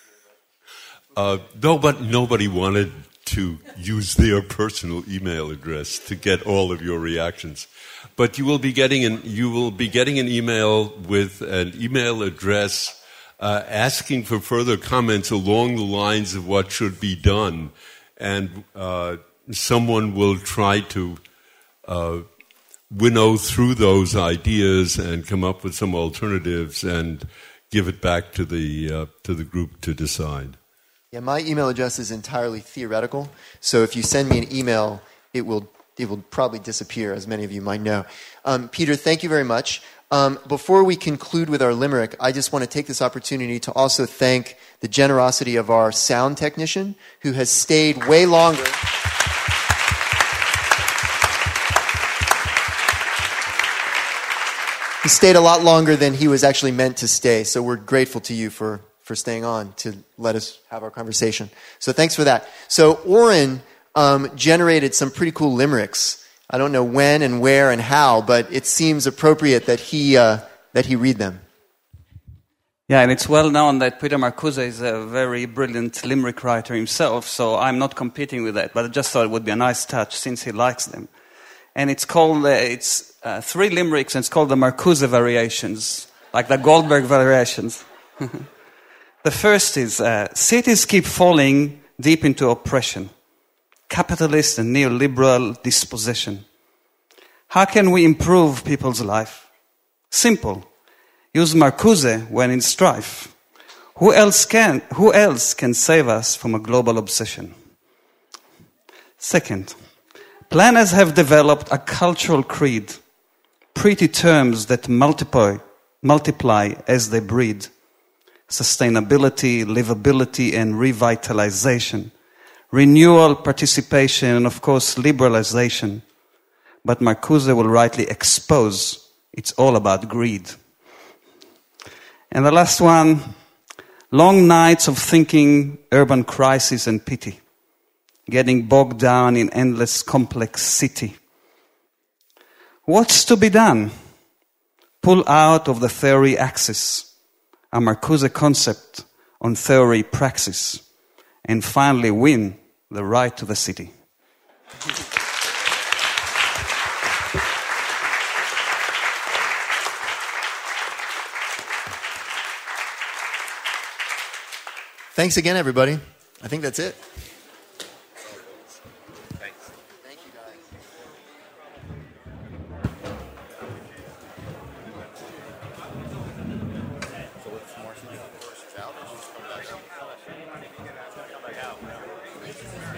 [SPEAKER 1] time.
[SPEAKER 11] Nobody wanted to use their personal email address to get all of your reactions. But you will be getting an email with an email address asking for further comments along the lines of what should be done, and someone will try to winnow through those ideas and come up with some alternatives and give it back to the group to decide.
[SPEAKER 1] Yeah, my email address is entirely theoretical, so if you send me an email, it will probably disappear, as many of you might know. Peter, thank you very much. Before we conclude with our limerick, I just want to take this opportunity to also thank the generosity of our sound technician, who has stayed way longer. He stayed a lot longer than he was actually meant to stay, so we're grateful to you for staying on to let us have our conversation. So thanks for that. So Oren generated some pretty cool limericks. I don't know when and where and how, but it seems appropriate that he read them.
[SPEAKER 19] Yeah, and it's well known that Peter Marcuse is a very brilliant limerick writer himself, so I'm not competing with that, but I just thought it would be a nice touch since he likes them. And it's called, it's 3 limericks, and it's called the Marcuse Variations, like the Goldberg Variations. The first is, cities keep falling deep into oppression, capitalist and neoliberal dispossession. How can we improve people's life? Simple. Use Marcuse when in strife. Who else can save us from a global obsession? Second, planners have developed a cultural creed, pretty terms that multiply as they breed. Sustainability, livability, and revitalization. Renewal, participation, and of course liberalization. But Marcuse will rightly expose it's all about greed. And the last one, long nights of thinking, urban crisis and pity, getting bogged down in endless complex city. What's to be done? Pull out of the theory axis, a Marcuse concept on theory praxis, and finally win the right to the city.
[SPEAKER 1] Thanks again, everybody. I think that's it.
[SPEAKER 3] So what's more?